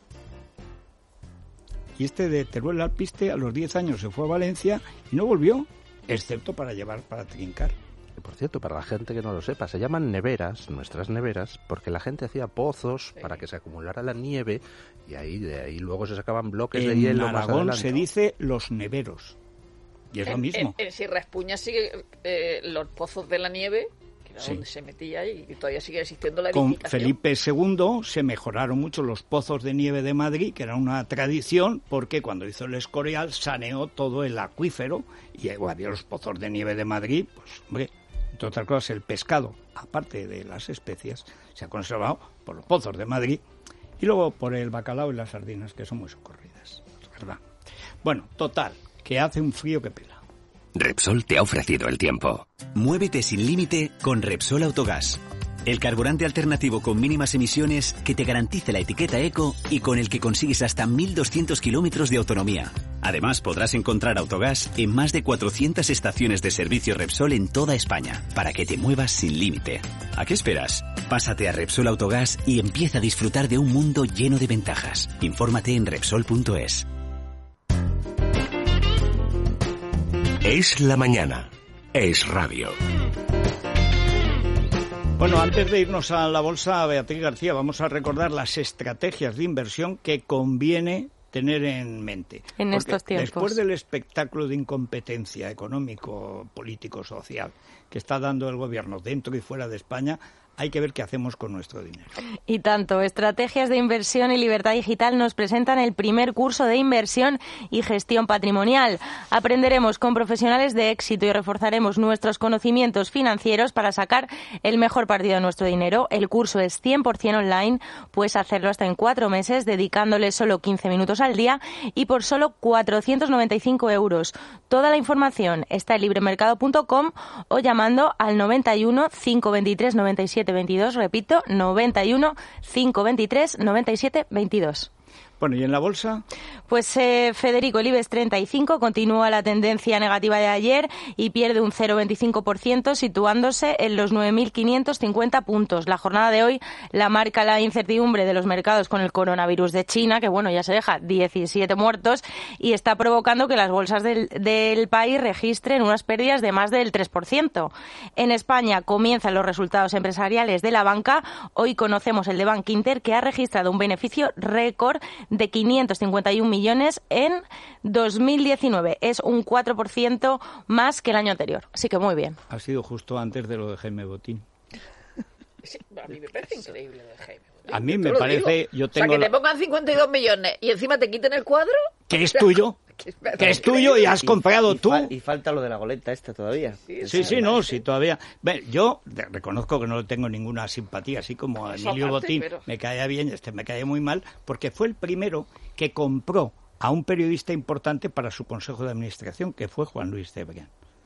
Y este de Teruel al Piste a los diez años se fue a Valencia y no volvió, excepto para llevar para trincar. Y por cierto, para la gente que no lo sepa, se llaman neveras, nuestras neveras, porque la gente hacía pozos para que se acumulara la nieve y ahí de ahí luego se sacaban bloques de En hielo más Aragón adelante. se dice los neveros. Y es en, lo mismo. En, en Sierra Espuña sigue eh, los pozos de la nieve, que era Sí. donde se metía y, y todavía sigue existiendo la Con edificación. Felipe segundo se mejoraron mucho los pozos de nieve de Madrid, que era una tradición, porque cuando hizo el Escorial saneó todo el acuífero y bueno, había los pozos de nieve de Madrid, pues hombre, entre otras cosas el pescado, aparte de las especias, se ha conservado por los pozos de Madrid y luego por el bacalao y las sardinas, que son muy socorridas, ¿verdad? Bueno, total, que hace un frío que pela. Repsol te ha ofrecido el tiempo. Muévete sin límite con Repsol Autogás. El carburante alternativo con mínimas emisiones que te garantice la etiqueta eco y con el que consigues hasta mil doscientos kilómetros de autonomía. Además, podrás encontrar Autogás en más de cuatrocientas estaciones de servicio Repsol en toda España, para que te muevas sin límite. ¿A qué esperas? Pásate a Repsol Autogás y empieza a disfrutar de un mundo lleno de ventajas. Infórmate en Repsol punto es. Es la mañana. Es radio. Bueno, antes de irnos a la bolsa, Beatriz García, vamos a recordar las estrategias de inversión que conviene tener en mente. En Porque estos tiempos. después del espectáculo de incompetencia económico, político, social que está dando el gobierno dentro y fuera de España, hay que ver qué hacemos con nuestro dinero. Y tanto, Estrategias de Inversión y Libertad Digital nos presentan el primer curso de inversión y gestión patrimonial. Aprenderemos con profesionales de éxito y reforzaremos nuestros conocimientos financieros para sacar el mejor partido de nuestro dinero. El curso es cien por ciento online, puedes hacerlo hasta en cuatro meses, dedicándole solo quince minutos al día y por solo cuatrocientos noventa y cinco euros. Toda la información está en libremercado punto com o llamando al noventa y uno, cinco veintitrés, noventa y siete veintidós, repito, noventa y uno, cinco veintitrés, noventa y siete veintidós. Bueno, ¿y en la bolsa? Pues eh, Federico, el IBEX treinta y cinco continúa la tendencia negativa de ayer y pierde un cero coma veinticinco por ciento, situándose en los nueve mil quinientos cincuenta puntos. La jornada de hoy la marca la incertidumbre de los mercados con el coronavirus de China, que bueno, ya se deja diecisiete muertos y está provocando que las bolsas del, del país registren unas pérdidas de más del tres por ciento. En España comienzan los resultados empresariales de la banca. Hoy conocemos el de Bankinter, que ha registrado un beneficio récord de quinientos cincuenta y un millones en dos mil diecinueve. Es un cuatro por ciento más que el año anterior. Así que muy bien. Ha sido justo antes de lo de Jaime Botín. Sí, a mí me parece increíble lo de Jaime Botín. A mí Yo me te lo parece... digo. Yo tengo o sea, que la... te pongan cincuenta y dos millones y encima te quiten el cuadro. Que es tuyo. Que es tuyo y has comprado y, y tú. Fa- y falta lo de la goleta esta todavía. Sí, sí, sí, no, sí, todavía. Bueno, yo de- reconozco que no le tengo ninguna simpatía, así como a Eso Emilio aparte, Botín pero- me caía bien, este me caía muy mal, porque fue el primero que compró a un periodista importante para su consejo de administración, que fue Juan Luis Cebrián.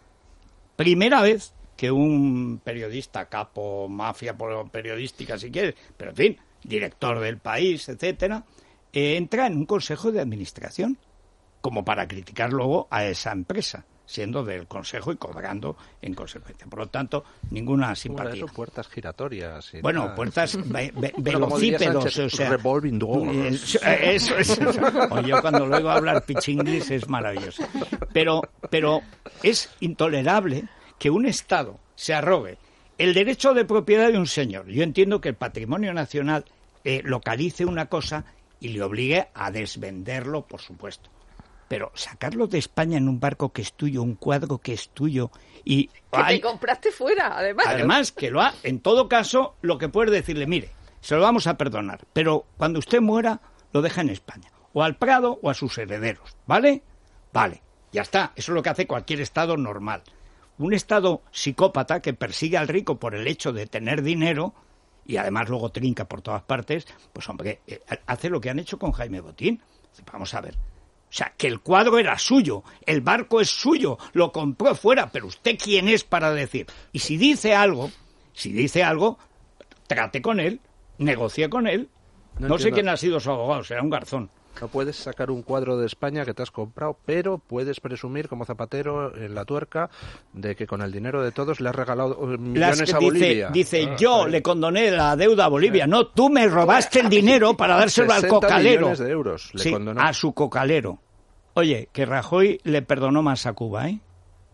Primera vez que un periodista, capo, mafia periodística, si quieres, pero en fin, director del país, etcétera, eh, entra en un consejo de administración como para criticar luego a esa empresa, siendo del consejo y cobrando en consecuencia. Por lo tanto, ninguna Bueno, simpatía. eso, puertas giratorias. y Bueno, tal. puertas ve- ve- Bueno, como diría velocípedos, Sánchez, o sea... revolving doors. eh, Eso es. O yo cuando luego hablar pichinglis es maravilloso. Pero, pero es intolerable que un Estado se arrogue el derecho de propiedad de un señor. Yo entiendo que el patrimonio nacional eh, localice una cosa y le obligue a desvenderlo, por supuesto. Pero sacarlo de España en un barco que es tuyo, un cuadro que es tuyo y... Que ¡ay! te compraste fuera, además. Además, que lo ha, en todo caso, lo que puedes decirle, mire, se lo vamos a perdonar, pero cuando usted muera, lo deja en España, o al Prado o a sus herederos, ¿vale? Vale, ya está, eso es lo que hace cualquier Estado normal. Un Estado psicópata que persigue al rico por el hecho de tener dinero y además luego trinca por todas partes, pues hombre, eh, hace lo que han hecho con Jaime Botín. Vamos a ver. O sea, que el cuadro era suyo, el barco es suyo, lo compró fuera, pero ¿usted quién es para decir? Y si dice algo, si dice algo, trate con él, negocie con él. No No, sé entiendo. quién ha sido su abogado, será un garzón. No puedes sacar un cuadro de España que te has comprado, pero puedes presumir como Zapatero en la tuerca de que con el dinero de todos le has regalado eh, millones Las que a dice, Bolivia. dice Ah, yo ahí. le condoné la deuda a Bolivia. No, tú me robaste el dinero para dárselo al sesenta cocalero. millones de euros le Sí, condonó. a su cocalero. Oye, que Rajoy le perdonó más a Cuba, ¿eh?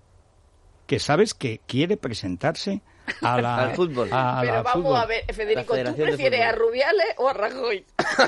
Que sabes que quiere presentarse a la, Al fútbol. a Pero la vamos fútbol. a ver, Federico, ¿tú Federación de prefieres a Fútbol. Rubiales o a Rajoy?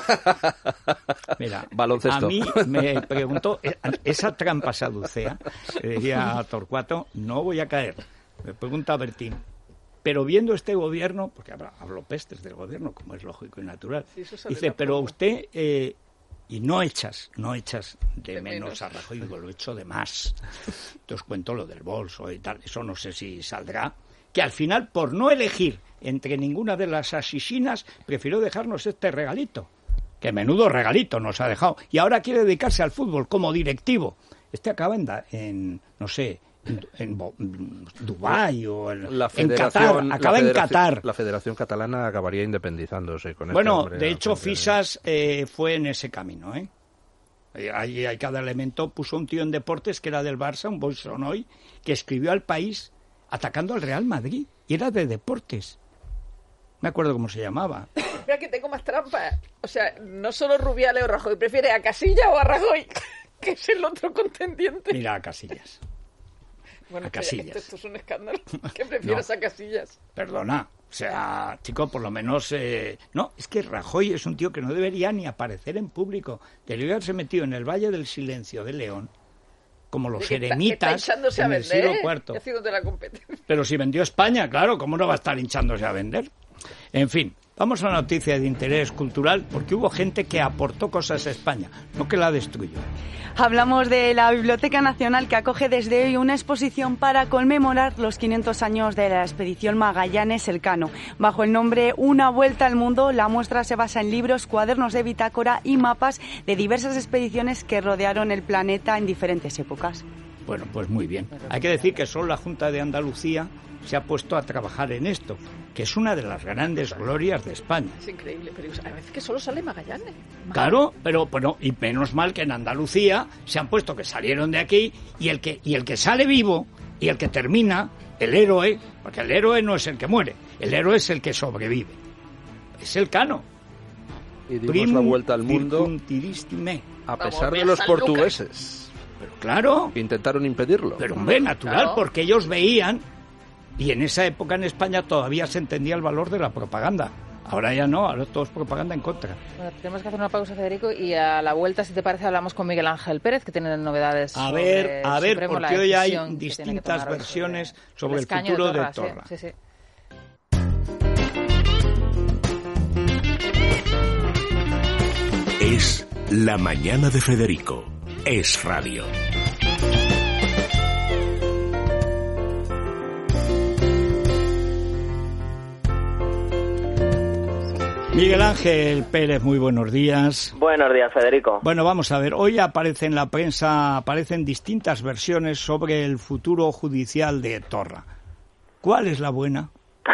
Mira, Baloncesto. a mí me preguntó, eh, esa trampa saducea, que decía Torcuato, no voy a caer. Me pregunta Bertín. Pero viendo este gobierno, porque habla- hablo pestes del gobierno, como es lógico y natural, Sí, eso sale dice, en la pero promo. usted, eh, y no echas, no echas de, De menos, menos. a Rajoy, digo, lo echo de más. Entonces cuento lo del bolso y tal, eso no sé si saldrá. Que al final, por no elegir entre ninguna de las asesinas, prefirió dejarnos este regalito. Que menudo regalito nos ha dejado. Y ahora quiere dedicarse al fútbol como directivo. Este acaba en, da- en no sé, en, en Bo- en Dubái o en, La en Qatar. federación, la Acaba en federación- Qatar. La Federación Catalana acabaría independizándose con este Bueno, hombre de al hecho, frente. Fisas eh, fue en ese camino, ¿eh? Eh, Ahí hay cada elemento. Puso un tío en deportes que era del Barça, un Bolsonoy, que escribió al País atacando al Real Madrid. Y era de deportes. Me acuerdo cómo se llamaba. Mira que tengo más trampa. O sea, no solo Rubiales o Rajoy, ¿prefieres a Casilla o a Rajoy? Que es el otro contendiente. Mira a Casillas. Bueno, a esto- Casillas. Esto, esto es un escándalo. ¿Qué prefieres No. a Casillas? Perdona. O sea, chico, por lo menos... eh, No, es que Rajoy es un tío que no debería ni aparecer en público. Debería haberse metido en el Valle del Silencio de León, como los De que está- eremitas que está hinchándose a en el vender, siglo ¿eh? cuarto. Haciéndote la competencia. Pero si vendió España, claro, ¿cómo no va a estar hinchándose a vender? En fin, vamos a una noticia de interés cultural, porque hubo gente que aportó cosas a España, no que la destruyó. Hablamos de la Biblioteca Nacional, que acoge desde hoy una exposición para conmemorar los quinientos años de la expedición Magallanes-Elcano. Bajo el nombre Una vuelta al mundo, la muestra se basa en libros, cuadernos de bitácora y mapas de diversas expediciones que rodearon el planeta en diferentes épocas. Bueno, pues muy bien. Hay que decir que solo la Junta de Andalucía se ha puesto a trabajar en esto, que es una de las grandes glorias de España. Es increíble, pero a veces que solo sale Magallanes. Claro, pero bueno, y menos mal que en Andalucía se han puesto que salieron de aquí, y el que y el que sale vivo y el que termina, el héroe, porque el héroe no es el que muere, el héroe es el que sobrevive. Es Elcano. Y dimos Primum la vuelta al mundo a pesar de los portugueses. Pero claro. Intentaron impedirlo. Pero hombre, natural, claro. Porque ellos veían. Y en esa época en España todavía se entendía el valor de la propaganda. Ahora ya no, ahora todo es propaganda en contra. Bueno, tenemos que hacer una pausa, Federico, y a la vuelta, si te parece, hablamos con Miguel Ángel Pérez, que tiene novedades a ver, sobre A ver, Supremo, porque hoy hay distintas versiones sobre, sobre el futuro de Torra. De Torra. Sí, sí, sí. Es La Mañana de Federico. Es radio. Miguel Ángel Pérez, muy buenos días. Buenos días, Federico. Bueno, vamos a ver, hoy aparece en la prensa, aparecen distintas versiones sobre el futuro judicial de Torra. ¿Cuál es la buena?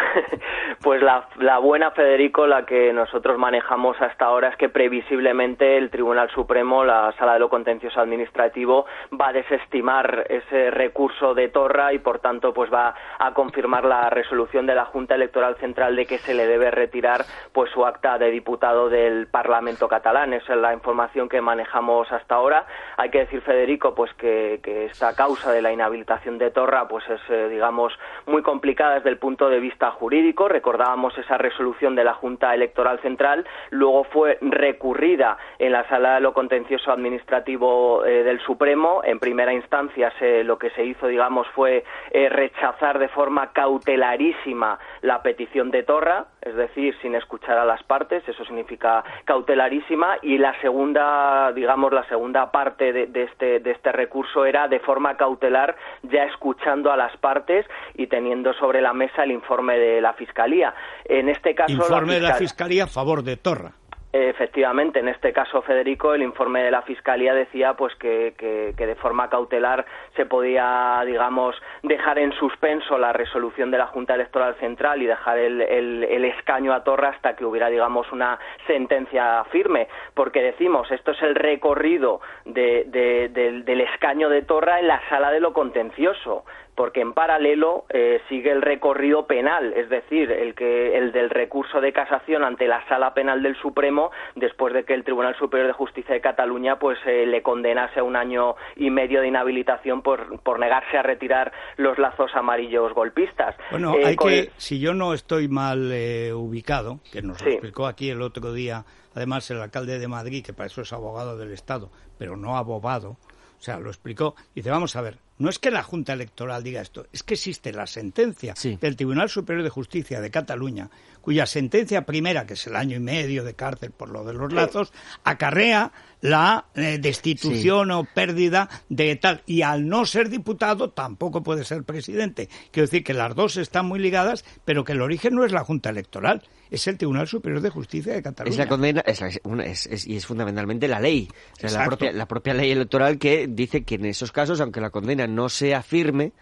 Pues la, la buena, Federico, la que nosotros manejamos hasta ahora, es que previsiblemente el Tribunal Supremo, la Sala de lo Contencioso Administrativo, va a desestimar ese recurso de Torra y, por tanto, pues va a confirmar la resolución de la Junta Electoral Central de que se le debe retirar pues su acta de diputado del Parlamento catalán. Esa es la información que manejamos hasta ahora. Hay que decir, Federico, pues que, que esta causa de la inhabilitación de Torra pues es, eh, digamos, muy complicada desde el punto de vista jurídico. Recordábamos esa resolución de la Junta Electoral Central, luego fue recurrida en la Sala de lo Contencioso Administrativo eh, del Supremo. En primera instancia se, lo que se hizo, digamos, fue eh, rechazar de forma cautelarísima la petición de Torra, es decir, sin escuchar a las partes, eso significa cautelarísima, y la segunda, digamos, la segunda parte de, de, este, de este recurso era de forma cautelar, ya escuchando a las partes y teniendo sobre la mesa el informe de la Fiscalía. En este caso, informe la de la Fiscalía a favor de Torra. Efectivamente, en este caso, Federico, el informe de la Fiscalía decía pues que, que, que de forma cautelar se podía, digamos, dejar en suspenso la resolución de la Junta Electoral Central y dejar el, el, el escaño a Torra hasta que hubiera, digamos, una sentencia firme, porque decimos, esto es el recorrido de, de, de, del escaño de Torra en la Sala de lo Contencioso, porque en paralelo eh, sigue el recorrido penal, es decir, el que el del recurso de casación ante la Sala Penal del Supremo, después de que el Tribunal Superior de Justicia de Cataluña pues eh, le condenase a un año y medio de inhabilitación por, por negarse a retirar los lazos amarillos golpistas. Bueno, eh, hay con... que, si yo no estoy mal eh, ubicado, que nos lo sí. explicó aquí el otro día, además el alcalde de Madrid, que para eso es abogado del Estado, pero no abogado, o sea, lo explicó, dice, vamos a ver, no es que la Junta Electoral diga esto, es que existe la sentencia sí. del Tribunal Superior de Justicia de Cataluña, cuya sentencia primera, que es el año y medio de cárcel por lo de los lazos, acarrea la eh, destitución sí. o pérdida de tal, y al no ser diputado tampoco puede ser presidente. Quiero decir que las dos están muy ligadas, pero que el origen no es la Junta Electoral, es el Tribunal Superior de Justicia de Cataluña. Es la condena, es, la, es, es, y es fundamentalmente la ley, o sea, la, propia, la propia ley electoral que dice que en esos casos, aunque la condena no sea firme,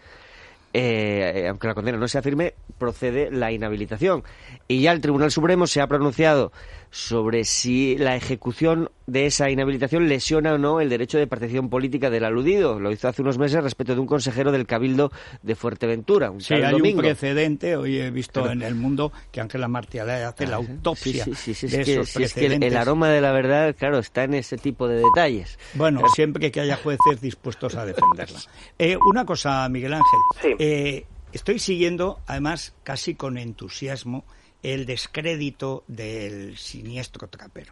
eh, aunque la condena no sea firme, procede la inhabilitación. Y ya el Tribunal Supremo se ha pronunciado sobre si la ejecución de esa inhabilitación lesiona o no el derecho de participación política del aludido. Lo hizo hace unos meses respecto de un consejero del Cabildo de Fuerteventura. Un sí, hay domingo. un precedente, hoy he visto Pero, en El Mundo que Ángela Martialé hace ah, la autopsia sí, sí, sí, sí, de es que, esos sí, precedentes. Es que el, el aroma de la verdad, claro, está en ese tipo de detalles. Bueno, Pero... siempre que haya jueces dispuestos a defenderla. Eh, una cosa, Miguel Ángel. Sí. Eh, estoy siguiendo, además, casi con entusiasmo, el descrédito del siniestro trapero.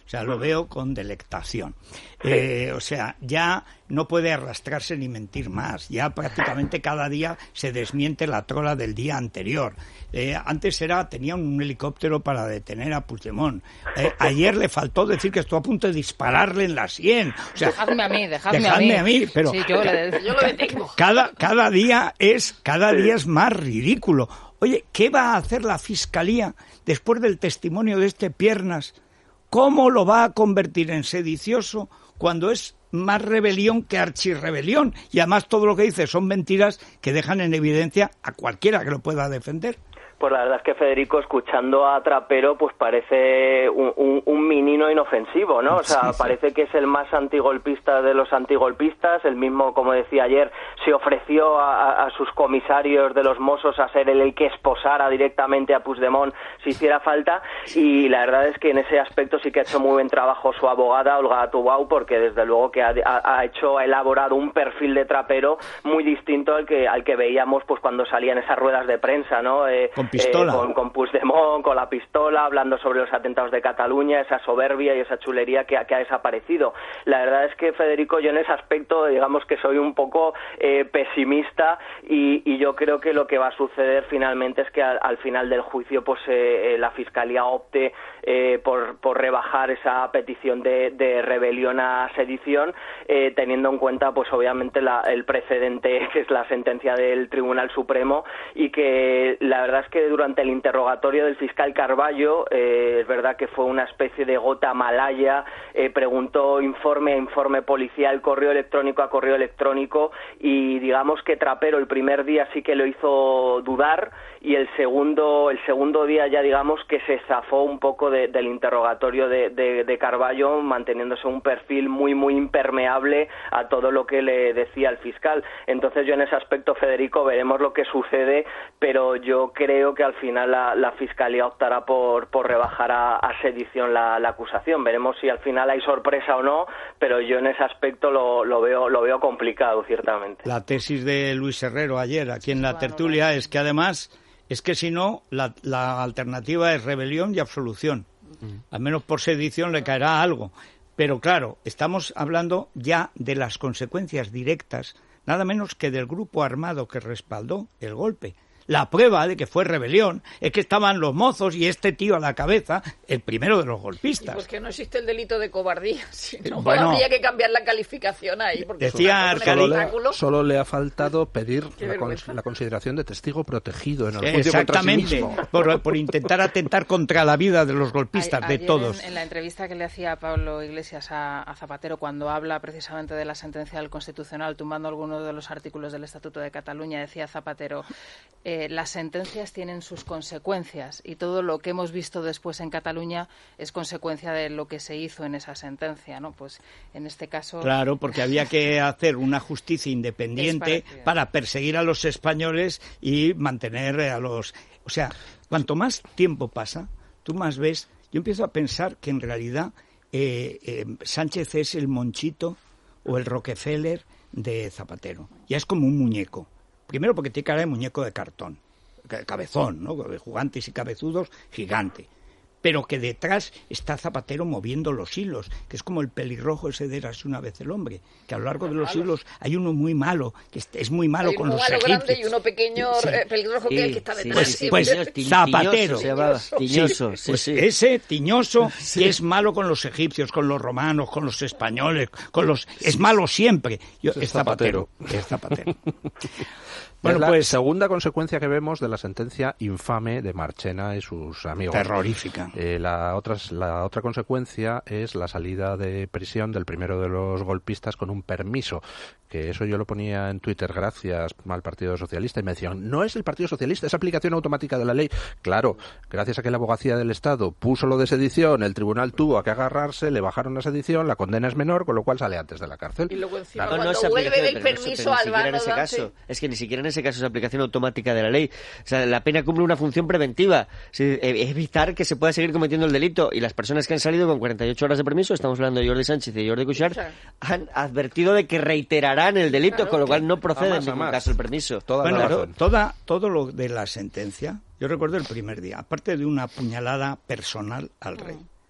O sea, lo veo con delectación. Eh, o sea, ya no puede arrastrarse ni mentir más. Ya prácticamente cada día se desmiente la trola del día anterior. Eh, antes era tenía un helicóptero para detener a Puigdemont. Eh, ayer le faltó decir que estuvo a punto de dispararle en la sien. O sea, dejadme a mí, dejadme, dejadme a a mí. mí, pero sí, yo, le, yo lo detengo. Cada, cada día es cada día es más ridículo. Oye, ¿qué va a hacer la Fiscalía después del testimonio de este Piernas? ¿Cómo lo va a convertir en sedicioso cuando es más rebelión que archirrebelión? Y además todo lo que dice son mentiras que dejan en evidencia a cualquiera que lo pueda defender. Pues la verdad es que Federico, escuchando a Trapero, pues parece un, un, un menino inofensivo, ¿no? O sea, sí, sí. Parece que es el más antigolpista de los antigolpistas. El mismo, como decía ayer, se ofreció a, a sus comisarios de los Mossos a ser él el que esposara directamente a Puigdemont si hiciera falta. Y la verdad es que en ese aspecto sí que ha hecho muy buen trabajo su abogada, Olga Tubau, porque desde luego que ha, ha, ha hecho, ha elaborado un perfil de Trapero muy distinto al que al que veíamos pues cuando salían esas ruedas de prensa, ¿no? Eh, Con pistola. Eh, con, con Puigdemont, con la pistola, hablando sobre los atentados de Cataluña, esa soberbia y esa chulería que, que ha desaparecido. La verdad es que, Federico, yo en ese aspecto, digamos que soy un poco eh, pesimista y, y yo creo que lo que va a suceder finalmente es que al, al final del juicio pues eh, la Fiscalía opte eh, por, por rebajar esa petición de, de rebelión a sedición, eh, teniendo en cuenta pues obviamente la, el precedente que es la sentencia del Tribunal Supremo, y que la verdad es que durante el interrogatorio del fiscal Carballo, eh, es verdad que fue una especie de gota malaya, eh, preguntó informe a informe policial, correo electrónico a correo electrónico, y digamos que Trapero el primer día sí que lo hizo dudar, y el segundo el segundo día ya digamos que se zafó un poco de, del interrogatorio de, de, de Carballo, manteniéndose un perfil muy muy impermeable a todo lo que le decía el fiscal. Entonces yo en ese aspecto, Federico, veremos lo que sucede, pero yo creo que al final la, la Fiscalía optará por, por rebajar a, a sedición la, la acusación. Veremos si al final hay sorpresa o no, pero yo en ese aspecto lo, lo veo lo veo complicado, ciertamente. La tesis de Luis Herrero ayer aquí en la tertulia es que además es que si no la, la alternativa es rebelión y absolución. Al menos por sedición le caerá algo. Pero claro, estamos hablando ya de las consecuencias directas, nada menos que del grupo armado que respaldó el golpe. La prueba de que fue rebelión es que estaban los mozos y este tío a la cabeza, el primero de los golpistas. Y porque no existe el delito de cobardía, sino bueno, habría que cambiar la calificación ahí. Porque decía solo, le, solo le ha faltado pedir la, con, la consideración de testigo protegido en el juicio exactamente, contra sí mismo. Por, por intentar atentar contra la vida de los golpistas, a, de todos. En, en la entrevista que le hacía Pablo Iglesias a, a Zapatero, cuando habla precisamente de la sentencia del Constitucional, tumbando algunos de los artículos del Estatuto de Cataluña, decía Zapatero, eh, las sentencias tienen sus consecuencias y todo lo que hemos visto después en Cataluña es consecuencia de lo que se hizo en esa sentencia, ¿no? Pues en este caso... Claro, porque había que hacer una justicia independiente para perseguir a los españoles y mantener a los... O sea, cuanto más tiempo pasa, tú más ves... Yo empiezo a pensar que en realidad eh, eh, Sánchez es el Monchito o el Rockefeller de Zapatero. Ya es como un muñeco. Primero porque tiene cara de muñeco de cartón. Cabezón, ¿no? Jugantes y cabezudos, gigante. Pero que detrás está Zapatero moviendo los hilos, que es como el pelirrojo ese de Érase una vez el hombre, que a lo largo de los hilos hay uno muy malo, que es muy malo hay con los egipcios. Hay uno grande y uno pequeño sí. pelirrojo sí, que, que está detrás. Sí, pues, pues Zapatero. Tiñoso, tiñoso, sí, pues sí. Ese tiñoso sí. que es malo con los egipcios, con los romanos, con los españoles, con los es malo siempre. Yo, es, es Zapatero. Zapatero. Es Zapatero. Bueno, es la pues, segunda consecuencia que vemos de la sentencia infame de Marchena y sus amigos. Terrorífica. Eh, la, otra, la otra consecuencia es la salida de prisión del primero de los golpistas con un permiso, que eso yo lo ponía en Twitter gracias al Partido Socialista y me decían, no es el Partido Socialista, es aplicación automática de la ley. Claro, gracias a que la Abogacía del Estado puso lo de sedición, el tribunal tuvo a que agarrarse, le bajaron la sedición, la condena es menor, con lo cual sale antes de la cárcel. Y luego encima claro, cuando no vuelve del permiso no al vano, en ese caso, es que ni siquiera en ese caso es aplicación automática de la ley. O sea, la pena cumple una función preventiva, es decir, evitar que se pueda seguir cometiendo el delito, y las personas que han salido con cuarenta y ocho horas de permiso, estamos hablando de Jordi Sánchez y de Jordi Cuixart, han advertido de que reiterarán el delito, claro, con lo cual no procede más, en ningún más. caso el permiso. Toda bueno, la razón. Toda, todo lo de la sentencia, yo recuerdo el primer día, aparte de una puñalada personal al rey,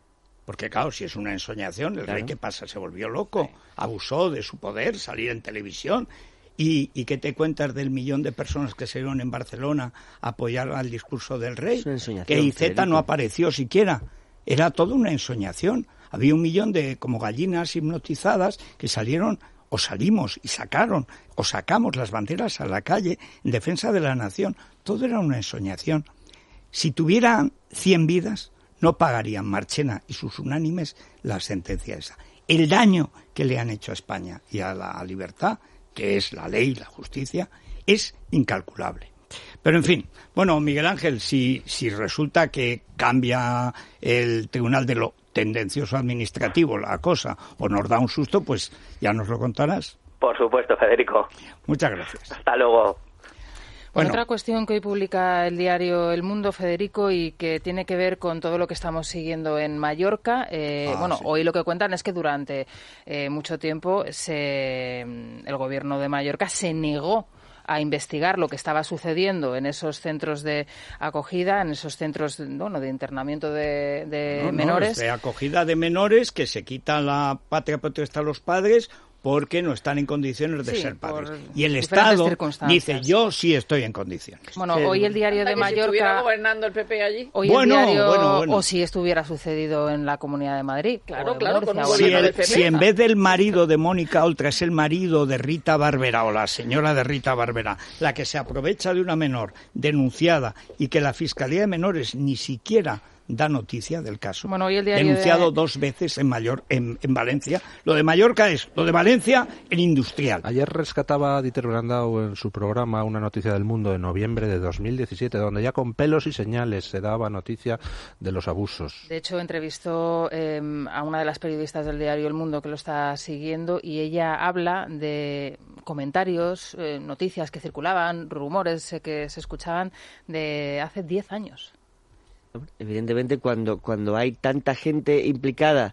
Porque claro, si es una ensoñación, el Claro. rey, ¿qué pasa? Se volvió loco, abusó de su poder, salir en televisión. ¿Y, ¿Y qué te cuentas del millón de personas que se dieron en Barcelona a apoyar al discurso del rey? Es una ensoñación, Que Iceta Federico. no apareció siquiera. Era toda una ensoñación. Había un millón de como gallinas hipnotizadas que salieron o salimos y sacaron o sacamos las banderas a la calle en defensa de la nación. Todo era una ensoñación. Si tuvieran cien vidas, no pagarían Marchena y sus unánimes la sentencia esa. El daño que le han hecho a España y a la libertad, que es la ley, la justicia, es incalculable. Pero en fin, bueno, Miguel Ángel, si, si resulta que cambia el Tribunal de lo Tendencioso Administrativo la cosa o nos da un susto, pues ya nos lo contarás. Por supuesto, Federico. Muchas gracias. Hasta luego. Bueno, otra cuestión que hoy publica el diario El Mundo, Federico, y que tiene que ver con todo lo que estamos siguiendo en Mallorca. Eh, Ah, bueno, sí. hoy lo que cuentan es que durante eh, mucho tiempo se, el gobierno de Mallorca se negó a investigar lo que estaba sucediendo en esos centros de acogida, en esos centros, bueno, de internamiento de, de No, no, menores. es de acogida de menores que se quita la patria potestad a los padres porque no están en condiciones de Sí, ser padres. por Y el diferentes Estado circunstancias. dice, yo sí estoy en condiciones. Bueno, Sí. hoy el diario Anda de que si estuviera Mallorca... gobernando el P P allí. Hoy Bueno, el diario, bueno, bueno. o si estuviera sucedido en la Comunidad de Madrid. Claro, o en claro, Murcia, con un o en Si, gobierno el- del P P. si en vez del marido de Mónica Oltra es el marido de Rita Barberá o la señora de Rita Barberá, la que se aprovecha de una menor denunciada y que la Fiscalía de Menores ni siquiera da noticia del caso, Bueno, hoy el diario denunciado de- dos veces en, Mayor, en, en Valencia. Lo de Mallorca es, lo de Valencia, el industrial. Ayer rescataba Dieter Brandau en su programa una noticia del Mundo de noviembre de dos mil diecisiete, donde ya con pelos y señales se daba noticia de los abusos. De hecho, entrevistó eh, a una de las periodistas del diario El Mundo que lo está siguiendo y ella habla de comentarios, eh, noticias que circulaban, rumores eh, que se escuchaban de hace diez años. Evidentemente, cuando, cuando hay tanta gente implicada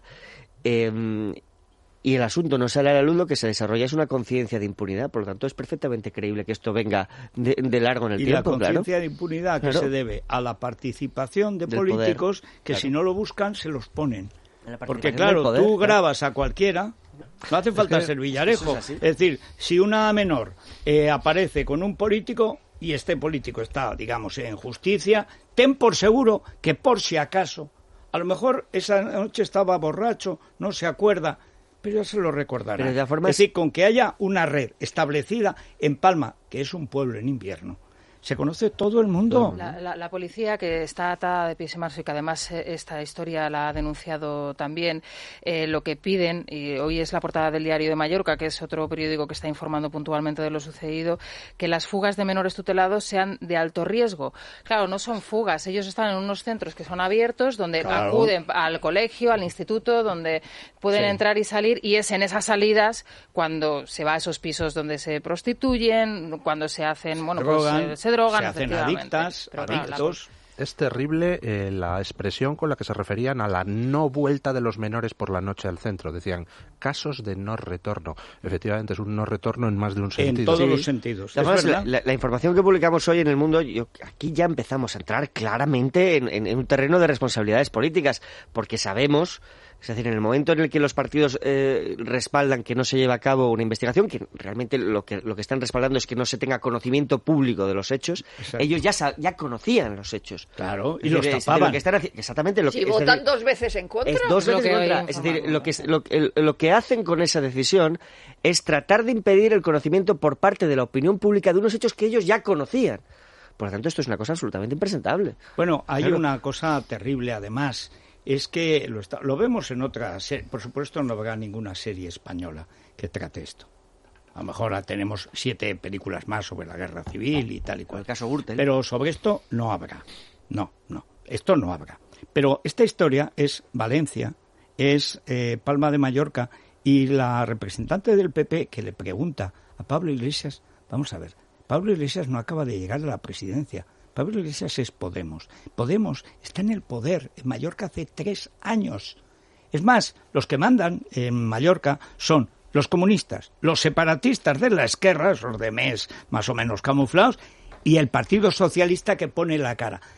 eh, y el asunto no sale a la luz, lo que se desarrolla es una conciencia de impunidad. Por lo tanto, es perfectamente creíble que esto venga de, de largo en el Y tiempo. la claro. conciencia de impunidad que Claro. se debe a la participación de Del políticos poder, que claro. si no lo buscan se los ponen. En la Porque participación claro, del poder, tú claro. grabas a cualquiera, no hace falta que ser Villarejo. eso es así. Es decir, si una menor eh, aparece con un político y este político está, digamos, en justicia, ten por seguro que por si acaso, a lo mejor esa noche estaba borracho, no se acuerda, pero ya se lo recordará. Pero de todas formas- Es decir, con que haya una red establecida en Palma, que es un pueblo en invierno, se conoce todo el mundo. La, la- la policía, que está atada de pies y manos y que además eh, esta historia la ha denunciado también, eh, lo que piden, y hoy es la portada del Diario de Mallorca, que es otro periódico que está informando puntualmente de lo sucedido, que las fugas de menores tutelados sean de alto riesgo. Claro, no son fugas, ellos están en unos centros que son abiertos, donde Claro. acuden al colegio, al instituto, donde pueden Sí. entrar y salir, y es en esas salidas cuando se va a esos pisos donde se prostituyen, cuando se hacen, bueno, Drogan, pues eh, se drogan, se hacen efectivamente. adictas, Pero claro, la- adictos. Es terrible eh, la expresión con la que se referían a la no vuelta de los menores por la noche al centro. Decían, casos de no retorno. Efectivamente, es un no retorno en más de un En sentido. todos Sí. los sentidos. De Es todas formas, verdad. la, la- la información que publicamos hoy en El Mundo, yo- aquí ya empezamos a entrar claramente en, en- en un terreno de responsabilidades políticas, porque sabemos, es decir, en el momento en el que los partidos eh, respaldan que no se lleve a cabo una investigación, que realmente lo que, lo que están respaldando es que no se tenga conocimiento público de los hechos, Exacto. ellos ya, sa- ya conocían los hechos. Claro, y Es los decir, es decir, tapaban. lo que están haci- exactamente lo que Si es votan decir, dos veces en contra. es dos Es lo veces que en hoy contra. Es decir, informaban, lo que, es- lo, el- lo que hacen con esa decisión es tratar de impedir el conocimiento por parte de la opinión pública de unos hechos que ellos ya conocían. Por lo tanto, esto es una cosa absolutamente impresentable. Bueno, hay Claro. una cosa terrible además, es que lo, está- lo vemos en otras series, por supuesto no habrá ninguna serie española que trate esto. A lo mejor ahora tenemos siete películas más sobre la guerra civil y tal y cual. El caso Gürtel. Pero sobre esto no habrá. No, no, esto no habrá. Pero esta historia es Valencia, es eh, Palma de Mallorca, y la representante del P P que le pregunta a Pablo Iglesias, vamos a ver, Pablo Iglesias no acaba de llegar a la presidencia. Pablo Iglesias es Podemos. Podemos está en el poder en Mallorca hace tres años. Es más, los que mandan en Mallorca son los comunistas, los separatistas de la Esquerra, esos de mes más o menos camuflados, y el Partido Socialista que pone la cara.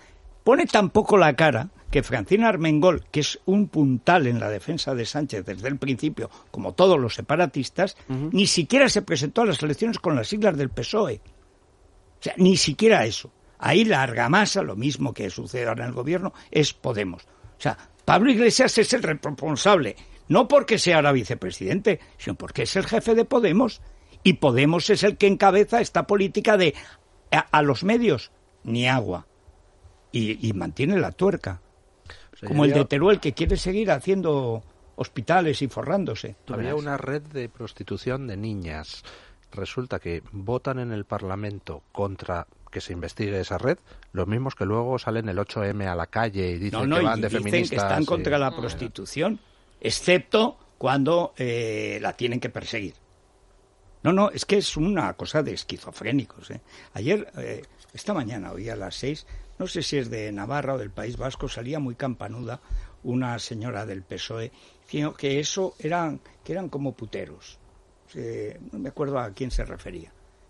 pone tan poco la cara que Francina Armengol, que es un puntal en la defensa de Sánchez desde el principio, como todos los separatistas, uh-huh. ni siquiera se presentó a las elecciones con las siglas del P S O E. O sea, ni siquiera eso. Ahí la argamasa, lo mismo que sucede ahora en el gobierno, es Podemos. O sea, Pablo Iglesias es el responsable, no porque sea ahora vicepresidente, sino porque es el jefe de Podemos. Y Podemos es el que encabeza esta política de a, a los medios, ni agua. Y, y mantiene la tuerca. O sea, como el de Teruel, que quiere seguir haciendo hospitales y forrándose. Había una red de prostitución de niñas. Resulta que votan en el Parlamento contra que se investigue esa red, los mismos que luego salen el ocho eme a la calle y dicen no, no, que van y de dicen feministas. Que están y... contra la prostitución, excepto cuando eh, la tienen que perseguir. No, no, es que es una cosa de esquizofrénicos. ¿eh? Ayer, eh, esta mañana, hoy a las seis, no sé si es de Navarra o del País Vasco, salía muy campanuda una señora del P S O E, diciendo que eso eran, que eran como puteros. Eh, no me acuerdo a quién se refería.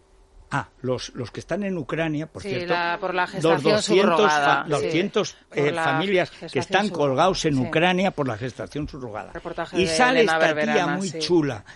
Ah, los, los que están en Ucrania, por sí, cierto, la, por la gestación los doscientos, subrogada, fa, doscientos sí, eh, familias que están colgados en sí. Ucrania por la gestación subrogada. Reportaje y sale Elena esta Berberana, tía muy sí. chula,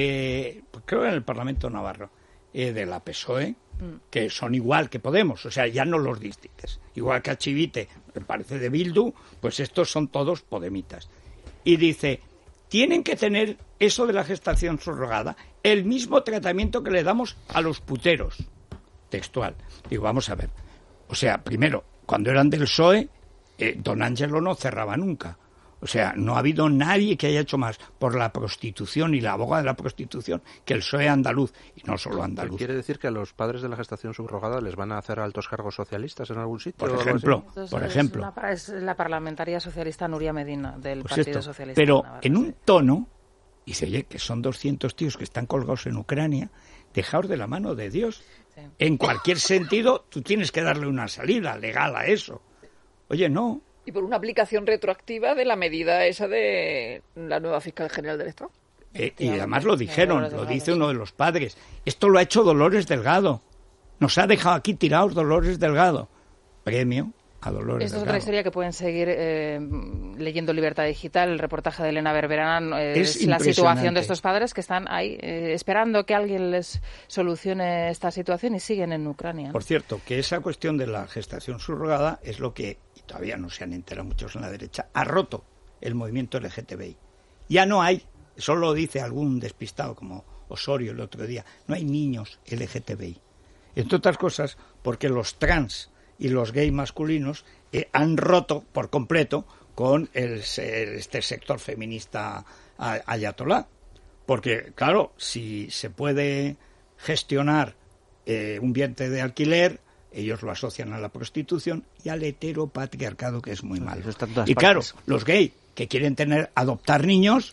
de creo en el Parlamento Navarro, eh, de la P S O E, mm. que son igual que Podemos, o sea, ya no los distingues. Igual que a Chivite, me parece de Bildu, pues estos son todos podemitas. Y dice, tienen que tener eso de la gestación subrogada, el mismo tratamiento que le damos a los puteros. Textual. Digo, vamos a ver. O sea, primero, cuando eran del P S O E, eh, don Ángelo no cerraba nunca. O sea, no ha habido nadie que haya hecho más por la prostitución y la abogada de la prostitución que el P S O E andaluz, y no solo andaluz. ¿Quiere decir que a los padres de la gestación subrogada les van a hacer altos cargos socialistas en algún sitio? Por ejemplo, Entonces, por es ejemplo. Una, es la parlamentaria socialista Nuria Medina, del Pues Partido esto, Socialista. pero Navarra, en un sí. tono, dice, oye, que son doscientos tíos que están colgados en Ucrania, dejaos de la mano de Dios. Sí. En cualquier sentido, tú tienes que darle una salida legal a eso. Oye, no. Y por una aplicación retroactiva de la medida esa de la nueva fiscal general del Estado. Eh, y además lo dijeron, lo dice uno de los padres. Esto lo ha hecho Dolores Delgado. Nos ha dejado aquí tirados Dolores Delgado. Premio a Dolores Esto es Delgado. otra historia que pueden seguir eh, leyendo Libertad Digital. El reportaje de Elena Berberana eh, es, es la situación de estos padres que están ahí eh, esperando que alguien les solucione esta situación y siguen en Ucrania. Por cierto, que esa cuestión de la gestación subrogada es lo que, y todavía no se han enterado muchos en la derecha, ha roto el movimiento L G T B I. Ya no hay, solo dice algún despistado como Osorio el otro día, no hay niños L G T B I. Entre otras cosas, porque los trans y los gays masculinos eh, han roto por completo con el, este sector feminista ayatolá. Porque, claro, si se puede gestionar eh, un vientre de alquiler, ellos lo asocian a la prostitución y al heteropatriarcado, que es muy malo. Y claro, los gays que quieren tener adoptar niños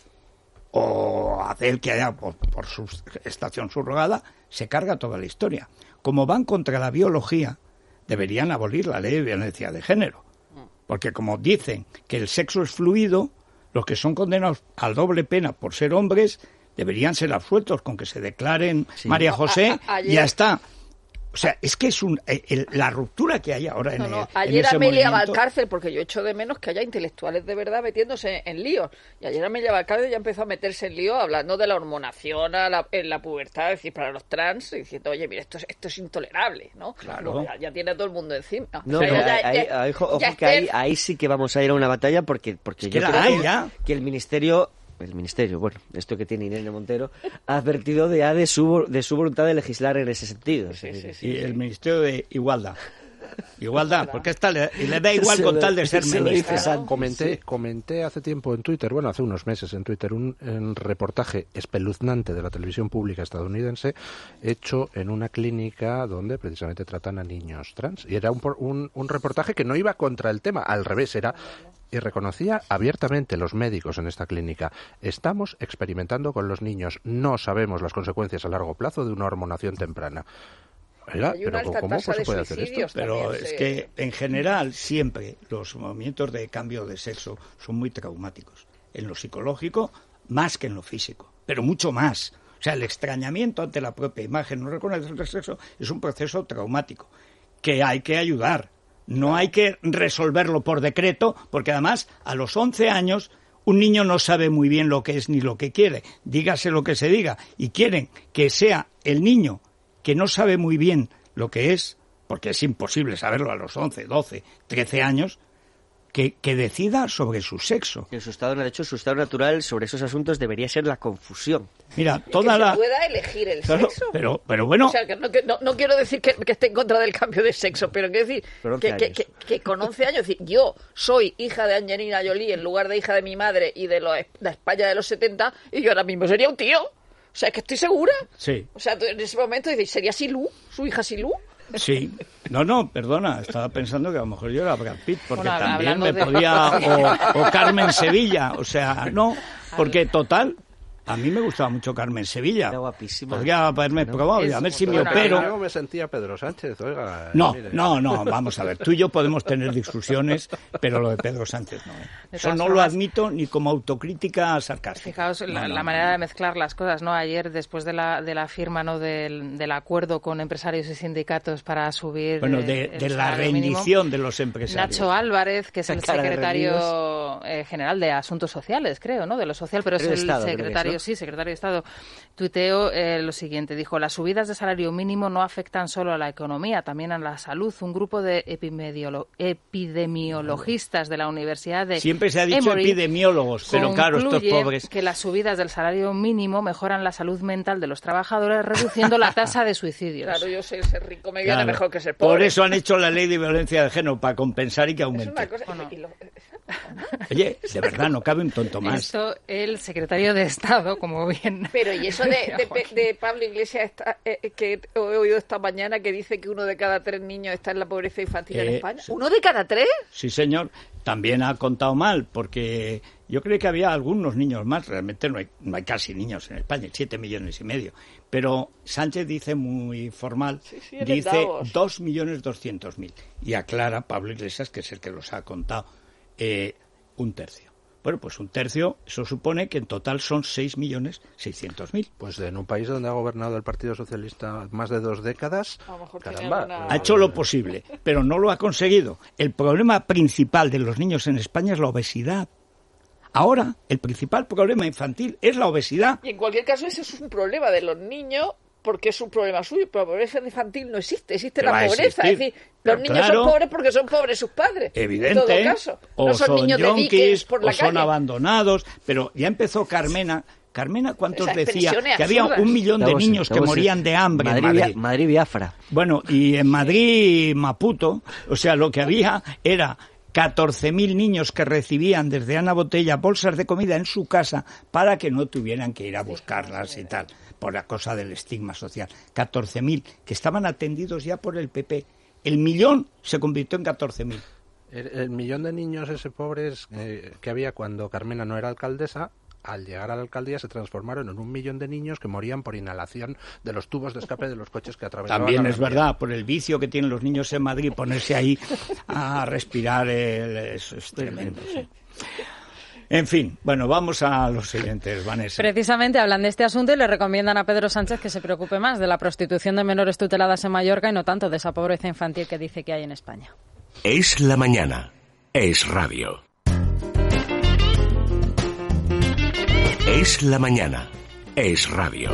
o hacer que haya por, por su gestación subrogada, se carga toda la historia. Como van contra la biología, deberían abolir la ley de violencia de género. Porque como dicen que el sexo es fluido, los que son condenados a doble pena por ser hombres deberían ser absueltos con que se declaren sí. María José y ya está. O sea, es que es un, el, la ruptura que hay ahora en, no, no. el, ayer en ese Amelia movimiento. va al cárcel porque yo echo de menos que haya intelectuales de verdad metiéndose en líos. Y ayer Amelia va al cárcel y ya empezó a meterse en líos hablando de la hormonación a la, en la pubertad, es decir, para los trans, diciendo, oye, mira, esto es, esto es intolerable, ¿no? Claro. No, ya, ya tiene a todo el mundo encima. No, o sea, pero ya, ahí, ya, ahí, ojo, ya que ahí, ahí sí que vamos a ir a una batalla porque, porque es yo que creo hay, que, ya. que el Ministerio... El Ministerio, bueno, esto que tiene Irene Montero, ha advertido de, ya de, su, de su voluntad de legislar en ese sentido. Sí, sí, sí. Y el Ministerio de Igualdad. Igualdad, porque esta le, le da igual Se con lo- tal de ser se lo ministra. dice Santi. Comenté, Sí. comenté hace tiempo en Twitter, bueno, hace unos meses en Twitter, un, un reportaje espeluznante de la televisión pública estadounidense hecho en una clínica donde precisamente tratan a niños trans. Y era un, por- un, un reportaje que no iba contra el tema, al revés, era... Y reconocía abiertamente los médicos en esta clínica. Estamos experimentando con los niños. No sabemos las consecuencias a largo plazo de una hormonación temprana. Oiga, Hay una pero alta ¿cómo tasa se de puede hacer esto? suicidios Pero también, es sí. que en general siempre los movimientos de cambio de sexo son muy traumáticos. En lo psicológico más que en lo físico, pero mucho más. O sea, el extrañamiento ante la propia imagen, no reconocer el sexo, es un proceso traumático que hay que ayudar. No hay que resolverlo por decreto, porque además a los once años un niño no sabe muy bien lo que es ni lo que quiere. Dígase lo que se diga. Y quieren que sea el niño que no sabe muy bien lo que es, porque es imposible saberlo a los once, doce, trece años, que, que decida sobre su sexo. En su estado, de hecho, su estado natural sobre esos asuntos debería ser la confusión. Mira, toda que la... se pueda elegir el Claro, sexo. pero, pero bueno... O sea, que no, que no, no quiero decir que, que esté en contra del cambio de sexo, pero quiero decir que, que, que, que con once años, decir, yo soy hija de Angelina Jolie en lugar de hija de mi madre y de los, la España de los setenta, y yo ahora mismo sería un tío. O sea, es que estoy segura. Sí. O sea, tú en ese momento dices, ¿sería Silú? ¿Su hija Silú? Sí, no, no, perdona, estaba pensando que a lo mejor yo era Brad Pitt, porque Bueno, también me hablando de- podía, o, o Carmen Sevilla, o sea, no, porque total, a mí me gustaba mucho Carmen Sevilla. Era guapísima. Podría haberme probado, y a ver si me Bueno, opero. Yo me sentía Pedro Sánchez, oiga. No, mire. no, no, vamos a ver, tú y yo podemos tener discusiones, pero lo de Pedro Sánchez no. ¿eh? De Eso todas no lo formas- admito ni como autocrítica sarcástica. Fijaos la, No, no, la no. manera de mezclar las cosas, ¿no? Ayer, después de la, de la firma, ¿no?, del, del acuerdo con empresarios y sindicatos para subir... Bueno, eh, de, el de la salario mínimo, rendición de los empresarios. Nacho Álvarez, que es el Cara de secretario eh, general de Asuntos Sociales, creo, ¿no? De lo social, pero es Secretario el de Estado, creo que secretario, es, ¿no? sí, secretario de Estado. Tuiteó eh, lo siguiente, dijo, las subidas de salario mínimo no afectan solo a la economía, también a la salud. Un grupo de epidemiolo- epidemiologistas de la Universidad de Siempre se ha dicho Emory epidemiólogos, pero claro, estos concluye pobres... que las subidas del salario mínimo mejoran la salud mental de los trabajadores, reduciendo la tasa de suicidios. Claro, yo sé, ser rico me viene Claro. mejor que ser pobre. Por eso han hecho la ley de violencia de género, para compensar y que Es aumente. una cosa... y lo- Oye, de verdad, no cabe un tonto más. Esto el secretario de Estado, como bien... Pero y eso de, de, de Pablo Iglesias esta- eh, que he oído esta mañana, que dice que uno de cada tres niños está en la pobreza infantil en Eh, España. sí. ¿Uno de cada tres? Sí, señor. También ha contado mal, porque yo creo que había algunos niños más. Realmente no hay, no hay casi niños en España, siete millones y medio. Pero Sánchez dice muy formal, sí, en dice Davos. dos millones doscientos mil. Y aclara Pablo Iglesias, que es el que los ha contado, eh, un tercio. Bueno, pues un tercio, eso supone que en total son seis millones seiscientos mil. Pues en un país donde ha gobernado el Partido Socialista más de dos décadas, A lo mejor tiene caramba. alguna- Ha hecho lo posible, pero no lo ha conseguido. El problema principal de los niños en España es la obesidad. Ahora, el principal problema infantil es la obesidad. Y en cualquier caso, ese es un problema de los niños, porque es un problema suyo. Pero la pobreza infantil no existe, existe Que la va a pobreza. existir. Es decir, Pero los niños claro, son pobres porque son pobres sus padres. Evidente, En todo caso. o no son, son niños de Dickens yonkis, por o la son calle. abandonados, pero ya empezó Carmena. Carmena, ¿cuántos Esas decía? expresiones Que había absurdas. un millón de Estamos en- niños que estamos en morían de hambre en Madrid, Madrid. Madrid Biafra. Bueno, y en Madrid, Maputo, o sea, lo que había era catorce mil niños que recibían desde Ana Botella bolsas de comida en su casa para que no tuvieran que ir a buscarlas y tal, por la cosa del estigma social. catorce mil que estaban atendidos ya por el P P. El millón se convirtió en catorce mil. El, el millón de niños ese pobres eh, que había cuando Carmena no era alcaldesa, al llegar a la alcaldía se transformaron en un millón de niños que morían por inhalación de los tubos de escape de los coches que atravesaban. También la es Gran Vía. verdad, por el vicio que tienen los niños en Madrid, ponerse ahí a respirar, el, eso es tremendo. Sí. En fin, bueno, vamos a los siguientes, Vanessa. Precisamente hablan de este asunto y le recomiendan a Pedro Sánchez que se preocupe más de la prostitución de menores tuteladas en Mallorca y no tanto de esa pobreza infantil que dice que hay en España. Es la mañana. Es radio. Es la mañana. Es radio.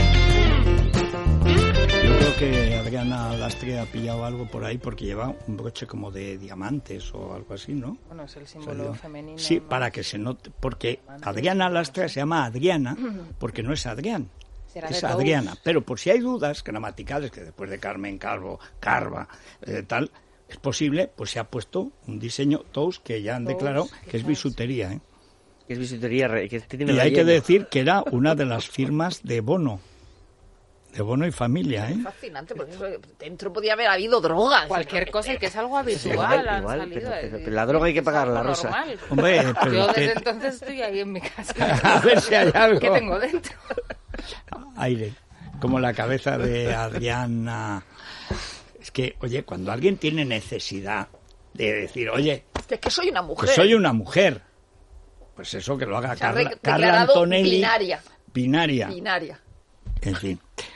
Yo creo que Adriana Lastre ha pillado algo por ahí porque lleva un broche como de diamantes o algo así, ¿no? Bueno, es el símbolo Salió. femenino. Sí, ¿no? para que se note, porque Adriana Lastre se llama Adriana porque no es Adrián, Será es de Tous. Adriana. Pero por si hay dudas gramaticales, que después de Carmen Calvo, Carva, eh, tal, es posible, pues se ha puesto un diseño Tous que ya han Tous, declarado que es quizás. bisutería, ¿eh? Que es bisutería, re- que tiene Y hay que relleno. decir que era una de las firmas de Bono, de Bono y familia, ¿eh? Fascinante, porque eso, dentro podía haber habido drogas. Cualquier cosa y que es algo habitual. igual, han igual, salido, pero- eh, pero- pero la droga hay que es pagarla, algo Rosa. normal. Hombre, pero Yo usted- desde entonces estoy ahí en mi casa. A ver si hay algo. ¿Qué tengo dentro? Aire, como la cabeza de Adriana. Es que, oye, cuando alguien tiene necesidad de decir, oye, Es que soy una mujer. que soy una mujer, pues eso que lo haga Se ha Carla, re- Carla declarado Antonelli. binaria. Binaria. Binaria. En fin.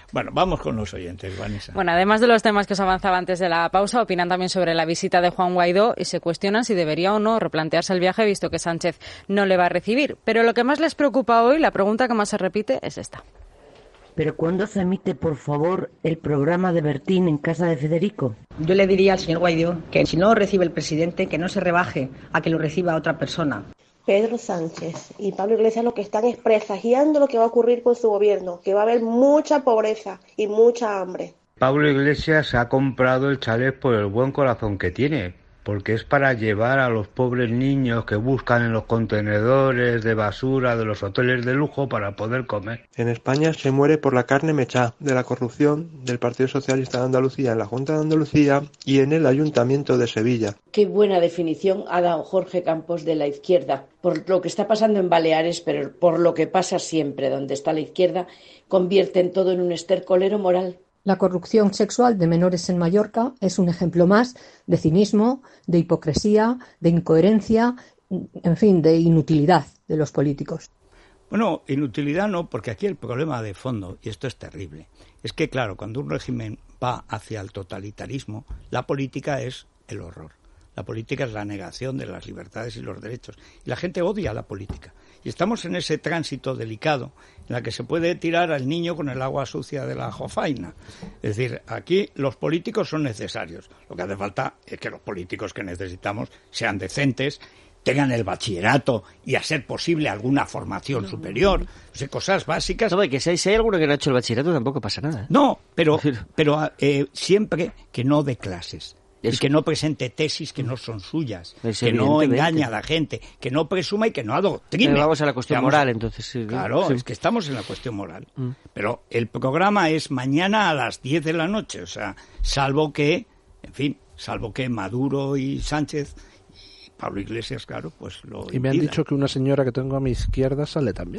Bueno, vamos con los oyentes, Vanessa. Bueno, además de los temas que os avanzaba antes de la pausa, opinan también sobre la visita de Juan Guaidó y se cuestionan si debería o no replantearse el viaje, visto que Sánchez no le va a recibir. Pero lo que más les preocupa hoy, la pregunta que más se repite, es esta. ¿Pero cuándo se emite, por favor, el programa de Bertín en casa de Federico? Yo le diría al señor Guaidó que si no lo recibe el presidente, que no se rebaje a que lo reciba otra persona. Pedro Sánchez y Pablo Iglesias lo que están es presagiando lo que va a ocurrir con su gobierno, que va a haber mucha pobreza y mucha hambre. Pablo Iglesias ha comprado el chalet por el buen corazón que tiene, porque es para llevar a los pobres niños que buscan en los contenedores de basura de los hoteles de lujo para poder comer. En España se muere por la carne mechá, de la corrupción del Partido Socialista de Andalucía en la Junta de Andalucía y en el Ayuntamiento de Sevilla. Qué buena definición ha dado Jorge Campos de la izquierda. Por lo que está pasando en Baleares, pero por lo que pasa siempre donde está la izquierda, convierten todo en un estercolero moral. La corrupción sexual de menores en Mallorca es un ejemplo más de cinismo, de hipocresía, de incoherencia, en fin, de inutilidad de los políticos. Bueno, inutilidad no, porque aquí el problema de fondo, y esto es terrible, es que, claro, cuando un régimen va hacia el totalitarismo, la política es el horror. La política es la negación de las libertades y los derechos. Y la gente odia la política. Y estamos en ese tránsito delicado en la que se puede tirar al niño con el agua sucia de la jofaina. Es decir, aquí los políticos son necesarios. Lo que hace falta es que los políticos que necesitamos sean decentes, tengan el bachillerato y, a ser posible, alguna formación superior. O sea, cosas básicas. No, que si hay, si hay alguno que no ha hecho el bachillerato tampoco pasa nada. ¿eh? No, pero, pero eh, siempre que no dé clases. Y que no presente tesis que no son suyas, es que no engañe a la gente, que no presuma y que no adoctrine. Pero vamos a la cuestión Vamos, moral, entonces. Sí, claro, sí. es que estamos en la cuestión moral. Mm. Pero el programa es mañana a las diez de la noche, o sea, salvo que, en fin, salvo que Maduro y Sánchez y Pablo Iglesias, claro, pues lo Y me han impidan. dicho que una señora que tengo a mi izquierda sale también.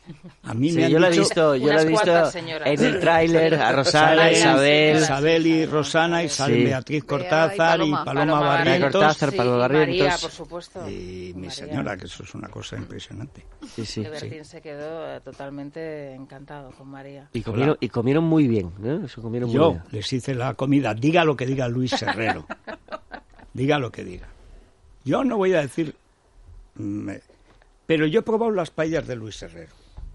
A mí Sí, me han yo lo he dicho visto, yo lo he visto en el tráiler, a Rosana, Isabel, Isabel y Rosana, y salen Sí. Beatriz Cortázar y Paloma, Paloma Barrientos. Cortázar, Paloma Barrientos. María, por supuesto. Y mi señora, que eso es una cosa impresionante. Sí, sí. Que Bertín se quedó eh, totalmente encantado con María. Y comieron, y comieron muy bien, ¿no? Eso comieron muy Yo bien. les hice la comida, diga lo que diga Luis Herrero, diga lo que diga. Yo no voy a decir, mm, pero yo he probado las paellas de Luis Herrero.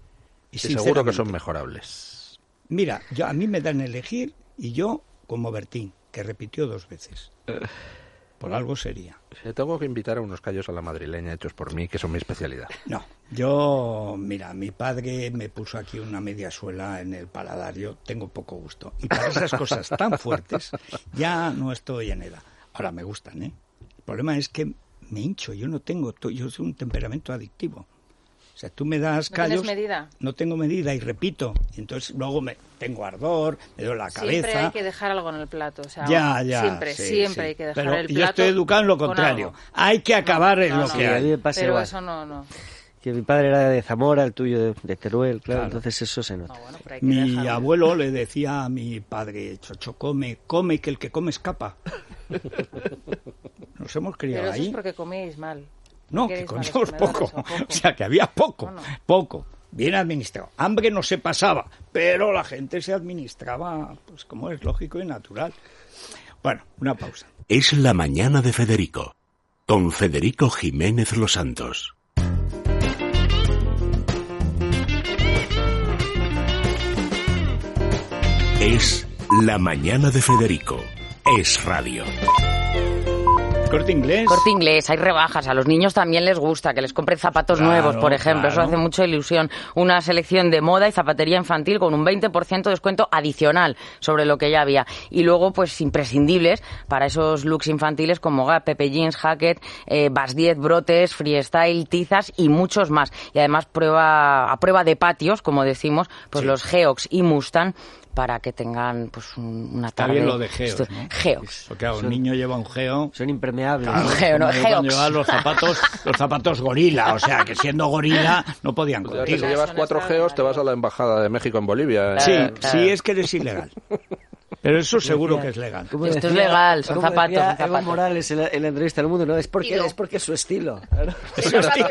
Y Sí, seguro que son mejorables. Mira, yo, a mí me dan a elegir y yo, como Bertín, que repitió dos veces. Por algo sería. Le tengo que invitar a unos callos a la madrileña hechos por mí, que son mi especialidad. No, yo, mira, mi padre me puso aquí una media suela en el paladar, yo tengo poco gusto. Y para esas cosas tan fuertes ya no estoy en edad. Ahora me gustan, ¿eh? El problema es que me hincho, yo no tengo, yo soy un temperamento adictivo. O sea, tú me das callos, ¿No tienes medida? No tengo medida y repito, y entonces luego me tengo ardor, me duele la cabeza. Siempre hay que dejar algo en el plato, o sea, ya, ya, siempre, sí, siempre sí. hay que dejar Pero el plato. yo estoy educado en lo contrario. Hay que acabar no, en no, lo no, que no. hay. A mí me pasa Pero igual. eso no, no. Que mi padre era de Zamora, el tuyo de, de Teruel, claro, Claro. entonces eso se nota. No, bueno, pero hay que Mi dejarlo. abuelo le decía a mi padre, Chocho, come, come, que el que come escapa. Nos hemos criado Pero eso ahí. es porque comíais mal. No, Que que erais malos comíamos comedores, poco. o poco. O sea, que había poco, Bueno. poco. Bien administrado. Hambre no se pasaba, pero la gente se administraba, pues como es lógico y natural. Bueno, una pausa. Es la mañana de Federico, con Federico Jiménez Los Santos. Es la mañana de Federico. Es radio. Corte Inglés. Corte Inglés, hay rebajas. A los niños también les gusta que les compren zapatos Claro, nuevos, por ejemplo. claro. Eso hace mucha ilusión. Una selección de moda y zapatería infantil con un veinte por ciento de descuento adicional sobre lo que ya había. Y luego, pues, imprescindibles para esos looks infantiles como Gap, Pepe Jeans, Hackett, eh, Bas diez, Brotes, Freestyle, Tizas y muchos más. Y además, prueba a prueba de patios, como decimos, pues Sí. los Geox y Mustang, para que tengan pues un- una Está tarde. bien lo de Geos, Esto- ¿no? Geox. Porque claro, un Son- niño lleva un Geo. Son impermeables. Claro, Un Geo, no, como yo cuando Geox. llevaba los zapatos, los zapatos gorila, o sea, que siendo gorila no podían O sea, que contigo. si llevas cuatro geos te vas a la embajada de México en Bolivia. ¿eh? Sí, Claro, claro. sí es que eres ilegal. Pero eso seguro que es legal. Esto decía, es legal, son zapatos. Decía son zapatos. Evo Morales en la, en la entrevista al Mundo, no, es porque, es porque es su estilo. Claro. Es su estilo.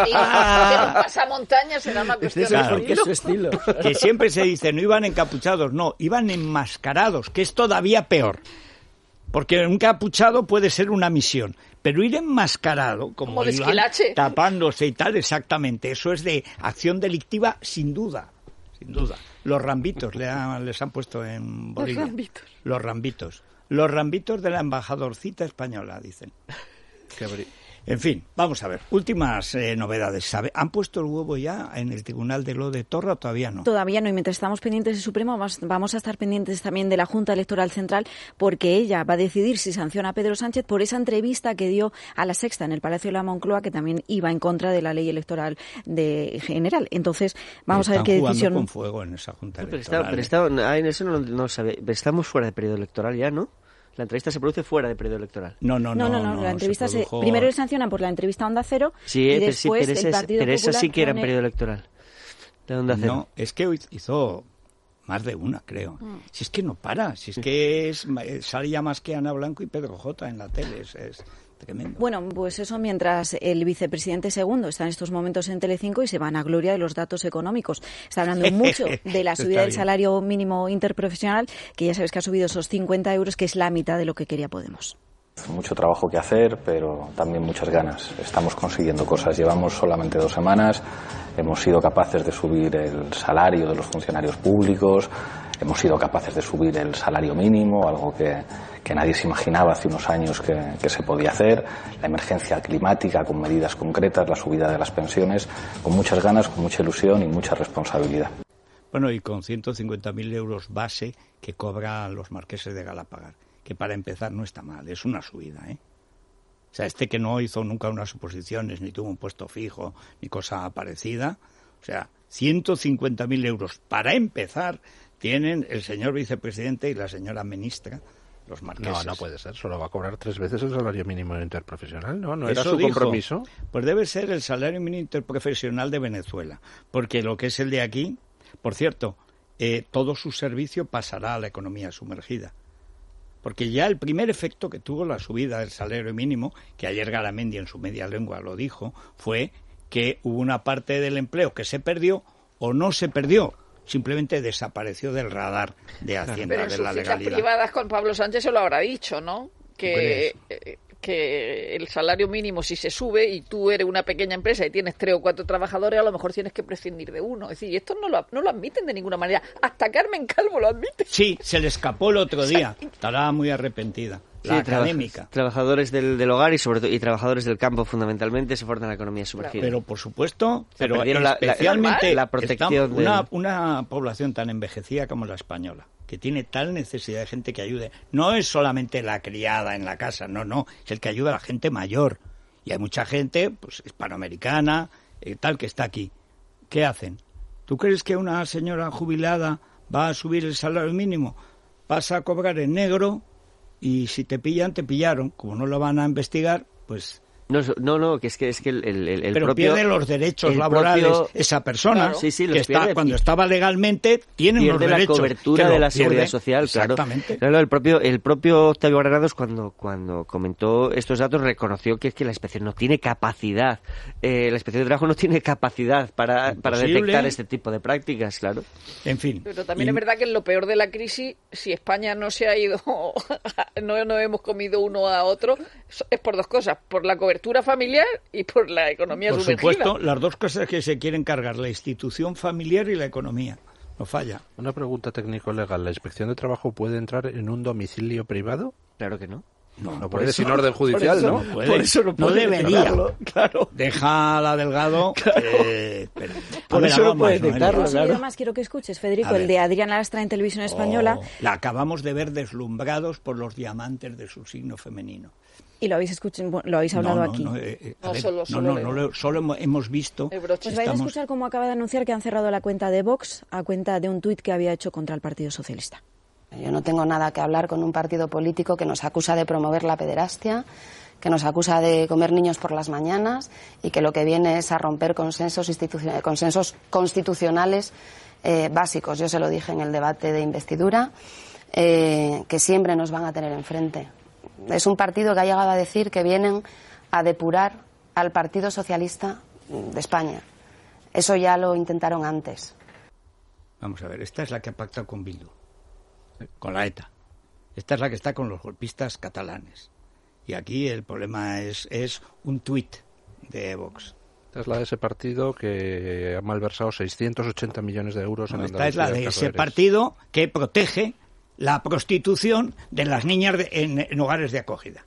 Pero pasamontañas será una cuestión. Claro, porque es su estilo. Que siempre se dice, no iban encapuchados, no, iban enmascarados, que es todavía peor. Porque un encapuchado puede ser una misión, pero ir enmascarado, como, como iban, tapándose y tal, exactamente, eso es de acción delictiva sin duda, sin duda. Los rambitos le han, les han puesto en Bolivia. Los rambitos. Los rambitos. Los rambitos de la embajadorcita española, dicen. Qué brillo. En fin, vamos a ver. Últimas eh, novedades. ¿Sabe? ¿Han puesto el huevo ya en el Tribunal de lo de Torra o todavía no? Todavía no. Y mientras estamos pendientes del Supremo, vamos, vamos a estar pendientes también de la Junta Electoral Central, porque ella va a decidir si sanciona a Pedro Sánchez por esa entrevista que dio a La Sexta en el Palacio de la Moncloa, que también iba en contra de la ley electoral de general. Entonces, vamos Están a ver qué jugando decisión. Con fuego en esa Junta pero Electoral. está, pero está, ah, en eso no, no sabe. Estamos fuera de periodo electoral ya, ¿no? La entrevista se produce fuera de periodo electoral. No, no, no. No, no, no. no la entrevista se produjo... se, primero le sancionan por la entrevista a Onda Cero sí, y pero después sí, pero el Partido pero esa Popular sí que era en pone... periodo electoral. De Onda Cero. No, es que hizo más de una, creo. Mm. Si es que no para, si es que es, sale ya más que Ana Blanco y Pedro J en la tele, es, es tremendo. Bueno, pues eso mientras el vicepresidente segundo está en estos momentos en Telecinco y se van a gloria de los datos económicos. Está hablando mucho de la subida del salario mínimo interprofesional, que ya sabes que ha subido esos cincuenta euros, que es la mitad de lo que quería Podemos. Mucho trabajo que hacer, pero también muchas ganas. Estamos consiguiendo cosas. Llevamos solamente dos semanas. Hemos sido capaces de subir el salario de los funcionarios públicos. Hemos sido capaces de subir el salario mínimo, algo que, que nadie se imaginaba hace unos años que, que se podía hacer. La emergencia climática con medidas concretas, la subida de las pensiones, con muchas ganas, con mucha ilusión y mucha responsabilidad. Bueno, y con ciento cincuenta mil euros base que cobran los marqueses de Galapagar, que para empezar no está mal, es una subida, ¿eh? O sea, este que no hizo nunca unas oposiciones, ni tuvo un puesto fijo, ni cosa parecida, o sea, ciento cincuenta mil euros para empezar tienen el señor vicepresidente y la señora ministra, los marqueses. No, no puede ser, solo va a cobrar tres veces el salario mínimo interprofesional, ¿no? ¿No era Eso su dijo. compromiso? Pues debe ser el salario mínimo interprofesional de Venezuela, porque lo que es el de aquí, por cierto, eh, todo su servicio pasará a la economía sumergida. Porque ya el primer efecto que tuvo la subida del salario mínimo, que ayer Garamendi en su media lengua lo dijo, fue que hubo una parte del empleo que se perdió o no se perdió, simplemente desapareció del radar de Hacienda, pero en de sus la citas legalidad. privadas con Pablo Sánchez se lo habrá dicho, ¿no? Que, eh, que el salario mínimo, si se sube y tú eres una pequeña empresa y tienes tres o cuatro trabajadores, a lo mejor tienes que prescindir de uno. Es decir, esto no lo, no lo admiten de ninguna manera. Hasta Carmen Calvo lo admite. Sí, se le escapó el otro día. Estará muy arrepentida. La sí, académica. Trabajadores del, del hogar y sobre todo y trabajadores del campo fundamentalmente se fueron a la economía sumergida. Pero por supuesto, pero perdieron la, especialmente la, la protección una, del... una población tan envejecida como la española, que tiene tal necesidad de gente que ayude. No es solamente la criada en la casa, no, no, es el que ayuda a la gente mayor. Y hay mucha gente, pues hispanoamericana, eh, tal, que está aquí. ¿Qué hacen? ¿Tú crees que una señora jubilada va a subir el salario mínimo? Pasa a cobrar en negro y si te pillan, te pillaron. Como no lo van a investigar, pues... No, no, no, que es que es que el, el, el pero propio... pierde los derechos laborales propio... esa persona, claro, sí, sí, que está, cuando estaba legalmente, tiene unos pierde derechos. la cobertura de la seguridad pierde, social, claro. Exactamente. Claro, el propio, el propio Octavio Granados, cuando, cuando comentó estos datos, reconoció que es que la inspección no tiene capacidad, eh, la inspección de trabajo no tiene capacidad para, para detectar este tipo de prácticas, claro. En fin. Pero también y... es verdad que en lo peor de la crisis, si España no se ha ido, no nos hemos comido uno a otro, es por dos cosas, por la cobertura familiar y por la economía por sumergida. Por supuesto, las dos cosas que se quieren cargar, la institución familiar y la economía. No falla. Una pregunta técnico-legal. ¿La inspección de trabajo puede entrar en un domicilio privado? Claro que no. No, no puede sin orden judicial, eso, ¿no? No, puede, por eso no, no debería. Declararlo, claro. Deja a la Delgado. Claro. Eh, pero, por eso no puede detectarlo, ¿no? claro. Además, quiero que escuches, Federico, el de Adriana Lastra en Televisión Española. Oh, la acabamos de ver deslumbrados por los diamantes de su signo femenino. Y lo habéis escuchado, lo habéis hablado no, no, aquí. No, eh, eh, no, ver, solo, no, solo, no, no, no, solo hemos visto. Pues vais estamos... a escuchar cómo acaba de anunciar que han cerrado la cuenta de Vox a cuenta de un tuit que había hecho contra el Partido Socialista. Yo no tengo nada que hablar con un partido político que nos acusa de promover la pederastia, que nos acusa de comer niños por las mañanas y que lo que viene es a romper consensos, institucionales, consensos constitucionales eh, básicos. Yo se lo dije en el debate de investidura. eh, que siempre nos van a tener enfrente. Es un partido que ha llegado a decir que vienen a depurar al Partido Socialista de España. Eso ya lo intentaron antes. Vamos a ver, esta es la que ha pactado con Bildu, con la ETA. Esta es la que está con los golpistas catalanes. Y aquí el problema es, es un tuit de Vox. Esta es la de ese partido que ha malversado seiscientos ochenta millones de euros No, en esta es la de ese Casoeres. partido que protege la prostitución de las niñas de, en, en hogares de acogida.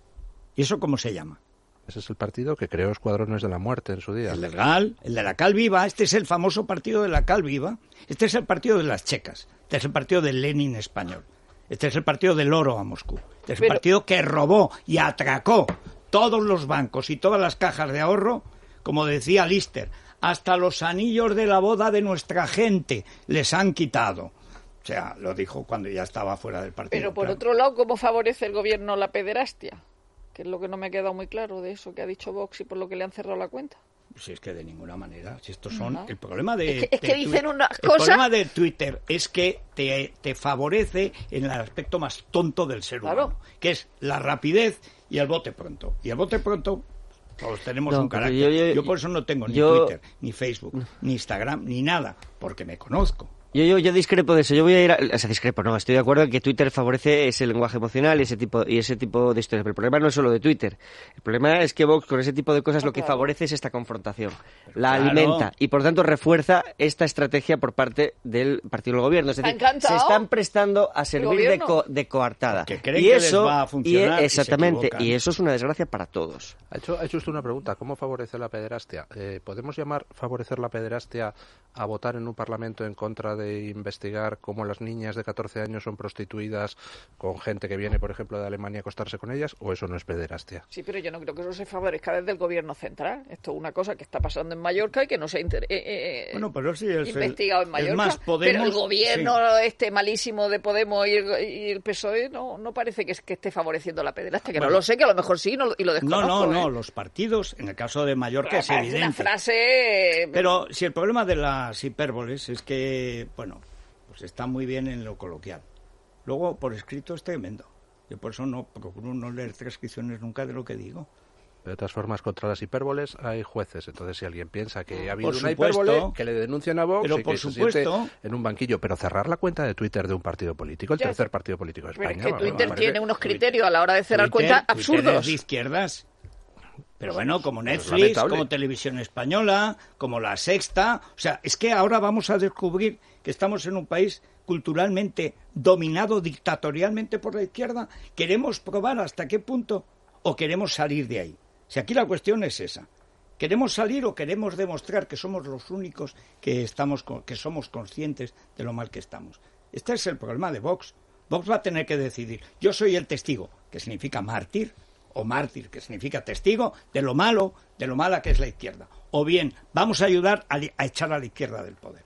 ¿Y eso cómo se llama? Ese es el partido que creó Escuadrones de la Muerte en su día. El legal, el de la Cal Viva. Este es el famoso partido de la Cal Viva. Este es el partido de las checas. Este es el partido del Lenin español. Este es el partido del oro a Moscú. Este es el Pero... partido que robó y atracó todos los bancos y todas las cajas de ahorro, como decía Lister, hasta los anillos de la boda de nuestra gente les han quitado. O sea, lo dijo cuando ya estaba fuera del partido. Pero por claro. otro lado, ¿cómo favorece el gobierno la pederastia? Que es lo que no me ha quedado muy claro de eso que ha dicho Vox y por lo que le han cerrado la cuenta. Si es que de ninguna manera, si estos son... No. El problema de... Es que, es que de dicen Twitter, unas el cosas... problema de Twitter es que te, te favorece en el aspecto más tonto del ser Claro. humano, que es la rapidez y el bote pronto. Y el bote pronto, todos tenemos No, un pero carácter. yo- Yo, yo- por eso no tengo ni yo- Twitter, ni Facebook, ni Instagram, ni nada, porque me conozco. Yo, yo, yo discrepo de eso. Yo voy a ir a... O sea, discrepo, no. Estoy de acuerdo en que Twitter favorece ese lenguaje emocional y ese tipo y ese tipo de historias. Pero el problema no es solo de Twitter. El problema es que Vox, con ese tipo de cosas, lo que favorece es esta confrontación. La claro. alimenta y, por tanto, refuerza esta estrategia por parte del partido del gobierno. Es Está decir, encantado. se están prestando a servir de, gobierno. co- de coartada. Porque creen y que les eso, va a funcionar y, y se exactamente. equivocan. Y eso es una desgracia para todos. Ha hecho, ha hecho usted una pregunta. ¿Cómo favorece la pederastia? Eh, ¿Podemos llamar favorecer la pederastia a votar en un parlamento en contra de investigar cómo las niñas de catorce años son prostituidas con gente que viene, por ejemplo, de Alemania a acostarse con ellas? ¿O eso no es pederastia? Sí, pero yo no creo que eso se favorezca desde el gobierno central. Esto es una cosa que está pasando en Mallorca y que no se ha inter- eh, eh, Bueno, pero sí es el- investigado en es Mallorca. más, Podemos- pero el gobierno sí. este malísimo de Podemos y el, y el P S O E no, no parece que, es- que esté favoreciendo la pederastia. Que Bueno. no lo sé, que a lo mejor sí no, lo- y lo No, desconozco. no, no. ¿eh? Los partidos, en el caso de Mallorca, es Pero parece evidente. una frase... Pero si el problema de las hipérboles es que, bueno, pues está muy bien en lo coloquial. Luego, por escrito, es tremendo. Yo por eso no procuro no leer transcripciones nunca de lo que digo. De todas formas, contra las hipérboles hay jueces. Entonces, si alguien piensa que ha habido Por una supuesto. hipérbole, que le denuncien a Vox Pero y por que se supuesto. siente en un banquillo. Pero cerrar la cuenta de Twitter de un partido político, el Ya. tercer partido político de Pero España... es que vamos, Twitter me tiene parece- unos criterios a la hora de cerrar Twitter- cuentas Twitter es absurdos. de izquierdas. Pero bueno, como Pues Netflix, lamentable. como Televisión Española, como La Sexta. O sea, es que ahora vamos a descubrir que estamos en un país culturalmente dominado dictatorialmente por la izquierda. ¿Queremos probar hasta qué punto o queremos salir de ahí? Si aquí la cuestión es esa. ¿Queremos salir o queremos demostrar que somos los únicos que, estamos, con- que somos conscientes de lo mal que estamos? Este es el problema de Vox. Vox va a tener que decidir. Yo soy el testigo, que significa mártir, o mártir, que significa testigo de lo malo, de lo mala que es la izquierda. O bien, vamos a ayudar a, li- a echar a la izquierda del poder.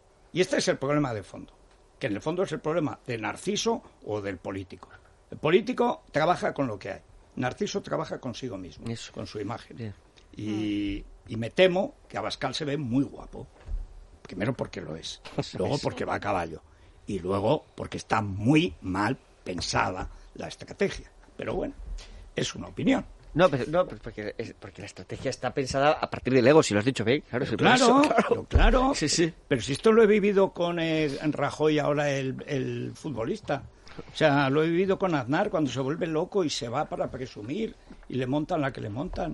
Y este es el problema de fondo, que en el fondo es el problema de Narciso o del político. El político trabaja con lo que hay. Narciso trabaja consigo mismo, con su imagen. Y, y me temo que Abascal se ve muy guapo. Primero porque lo es, luego porque va a caballo y luego porque está muy mal pensada la estrategia. Pero bueno, es una opinión. No, pero, no, pero porque, es- porque la estrategia está pensada a partir del ego, si lo has dicho bien. Claro, sí, por Claro, eso, claro, claro. Sí, sí. Pero si esto lo he vivido con eh, Rajoy, ahora el, el futbolista. O sea, lo he vivido con Aznar cuando se vuelve loco y se va para presumir y le montan la que le montan.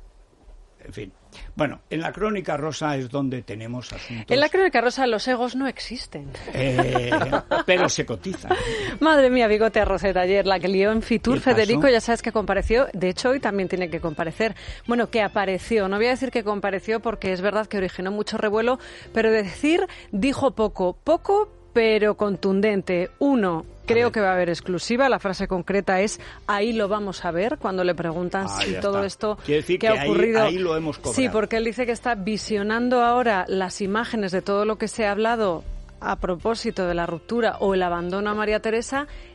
En fin. Bueno, en la Crónica Rosa es donde tenemos asuntos. En la Crónica Rosa los egos no existen. eh, pero se cotizan. Madre mía, bigote a Roseta ayer, la que lió en Fitur. ¿Qué pasó? Federico, ya sabes que compareció. De hecho, hoy también tiene que comparecer. Bueno, que apareció. No voy a decir que compareció porque es verdad que originó mucho revuelo, pero de decir, dijo poco. Poco, pero contundente. Uno, creo que va a haber exclusiva. La frase concreta es, ahí lo vamos a ver, cuando le preguntan Ah, si ya todo está. esto Quiere decir que que ha ahí- ocurrido... ahí lo hemos cobrado. Sí, porque él dice que está visionando ahora las imágenes de todo lo que se ha hablado a propósito de la ruptura o el abandono a María Teresa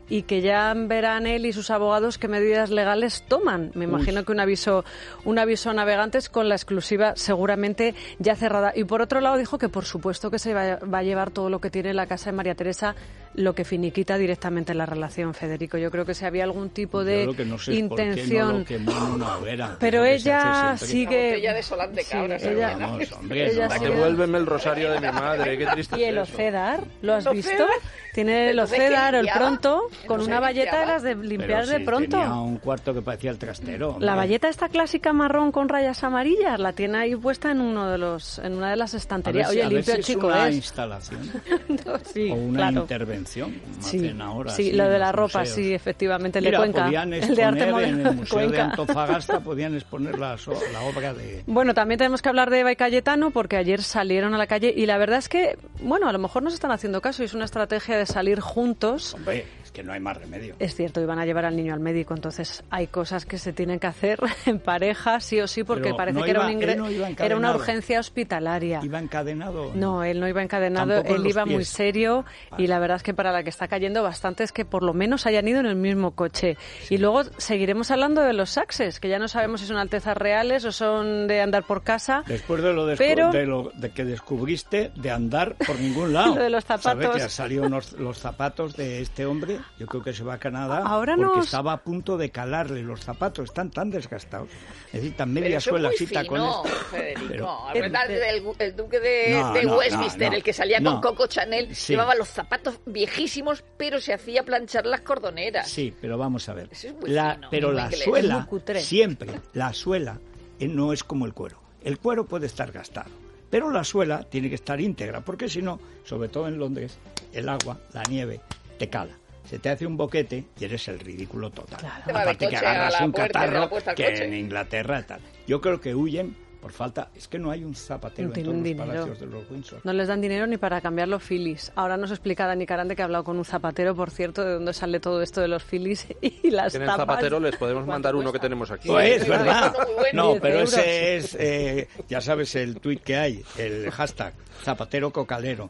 y que ya verán él y sus abogados qué medidas legales toman. Me imagino Uy. que un aviso, un aviso a navegantes con la exclusiva seguramente ya cerrada. Y por otro lado dijo que por supuesto que se va, va a llevar todo lo que tiene la casa de María Teresa, lo que finiquita directamente la relación, Federico. Yo creo que si había algún tipo de no sé intención... Por qué no lo quemó en una hoguera, pero ella sigue... Ella desolante cabra. Sí, ella, vamos, hombre, ella no, devuélveme el rosario de mi madre, qué triste. ¿Y el es eso. Ocedar? ¿Lo has visto? Tiene el Ocedar, el pronto, con una bayeta de las de limpiar de pronto. Tenía un cuarto que parecía el trastero. Hombre. La bayeta esta clásica marrón con rayas amarillas, la tiene ahí puesta en uno de los, en una de las estanterías. Oye, limpio si chico es. una es. instalación no, sí, o una claro. intervención. Sí, ahora, sí, sí, lo de la ropa, museos. sí, efectivamente, Mira, le Cuenca. Podían el de arte moderno. En el Museo Cuenca. de Antofagasta podían exponer la, la obra de... Bueno, también tenemos que hablar de Eva y Cayetano, porque ayer salieron a la calle y la verdad es que, bueno, a lo mejor nos están haciendo caso y es una estrategia de salir juntos. Hombre, es que no hay más remedio. Es cierto, iban a llevar al niño al médico, entonces hay cosas que se tienen que hacer en pareja, sí o sí, porque Pero parece no que iba, era, un ingre... no era una urgencia hospitalaria. ¿Iba encadenado? No, él no iba encadenado, Tampoco él iba pies. muy serio ah. y la verdad es que para la que está cayendo bastante es que por lo menos hayan ido en el mismo coche. Sí. Y luego seguiremos hablando de los saxes, que ya no sabemos si son altezas reales o son de andar por casa. Después de lo, pero... de, lo de que descubriste de andar por ningún lado. Lo de los zapatos. ¿Sabes que han salido unos, los zapatos de este hombre? Yo creo que se va a Canadá Ahora porque nos... estaba a punto de calarle los zapatos, están tan desgastados. Es decir, tan media pero suela así fino, con esto. Federico, pero... el, el, el duque de, no, de no, Westminster, no, no, el que salía no. con Coco Chanel, sí. llevaba los zapatos viejísimos, pero se hacía planchar las cordoneras. Sí, pero vamos a ver. Eso es muy la, fino, pero muy la inglés. suela, siempre, la suela eh, no es como el cuero. El cuero puede estar gastado, pero la suela tiene que estar íntegra, porque si no, sobre todo en Londres, el agua, la nieve, te cala. Se te hace un boquete y eres el ridículo total. Claro. Aparte que agarras un puerta, catarro que en Inglaterra tal. Yo creo que huyen por falta... Es que no hay un zapatero no en todos los dinero. palacios de los Windsor. No les dan dinero ni para cambiar los filis. Ahora nos explica Dani Carande que ha hablado con un zapatero, por cierto, de dónde sale todo esto de los filis y las ¿Tienen tapas. zapatero? Les podemos mandar uno que tenemos aquí. Pues es verdad. No, pero euros. ese es... Eh, ya sabes el tuit que hay, el hashtag zapatero cocalero.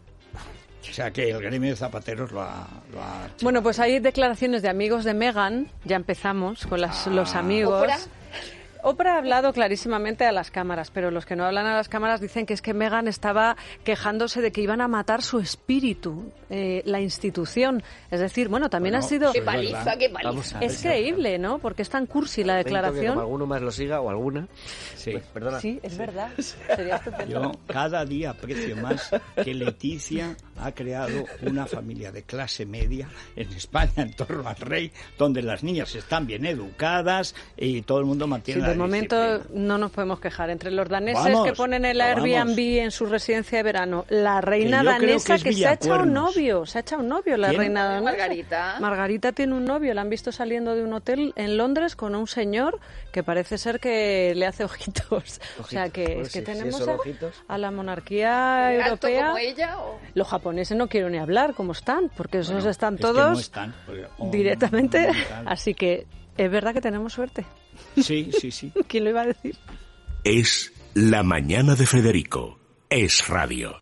O sea que el gremio de zapateros lo ha... Lo ha bueno, pues hay declaraciones de amigos de Meghan, ya empezamos con las, ah, los amigos... ¿Oprah? Oprah ha hablado clarísimamente a las cámaras, pero los que no hablan a las cámaras dicen que es que Meghan estaba quejándose de que iban a matar su espíritu, eh, la institución. Es decir, bueno, también bueno, ha sido... ¡Qué paliza, qué paliza! Es creíble, ¿no? Porque es tan cursi la declaración. Que como alguno más lo siga o alguna... Sí, pues, perdona. Sí, es verdad. Sería Yo cada día aprecio más que Leticia ha creado una familia de clase media en España en torno al rey, donde las niñas están bien educadas y todo el mundo mantiene sí, la de momento disciplina. No nos podemos quejar. Entre los daneses vamos, que ponen el vamos. Airbnb en su residencia de verano, la reina danesa que, que se ha echado un novio, se ha echado un novio la ¿Quién? reina danesa. Margarita. Margarita tiene un novio, la han visto saliendo de un hotel en Londres con un señor que parece ser que le hace ojitos. Ojitos. O sea que pues es que sí, tenemos sí, a, a la monarquía europea. Como ella, ¿o? Los japoneses no quiero ni hablar cómo están, porque esos bueno, están es todos que no están, porque, oh, directamente. No, no, no, así que es verdad que tenemos suerte. Sí, sí, sí. ¿Quién lo iba a decir? Es La Mañana de Federico. Es Radio.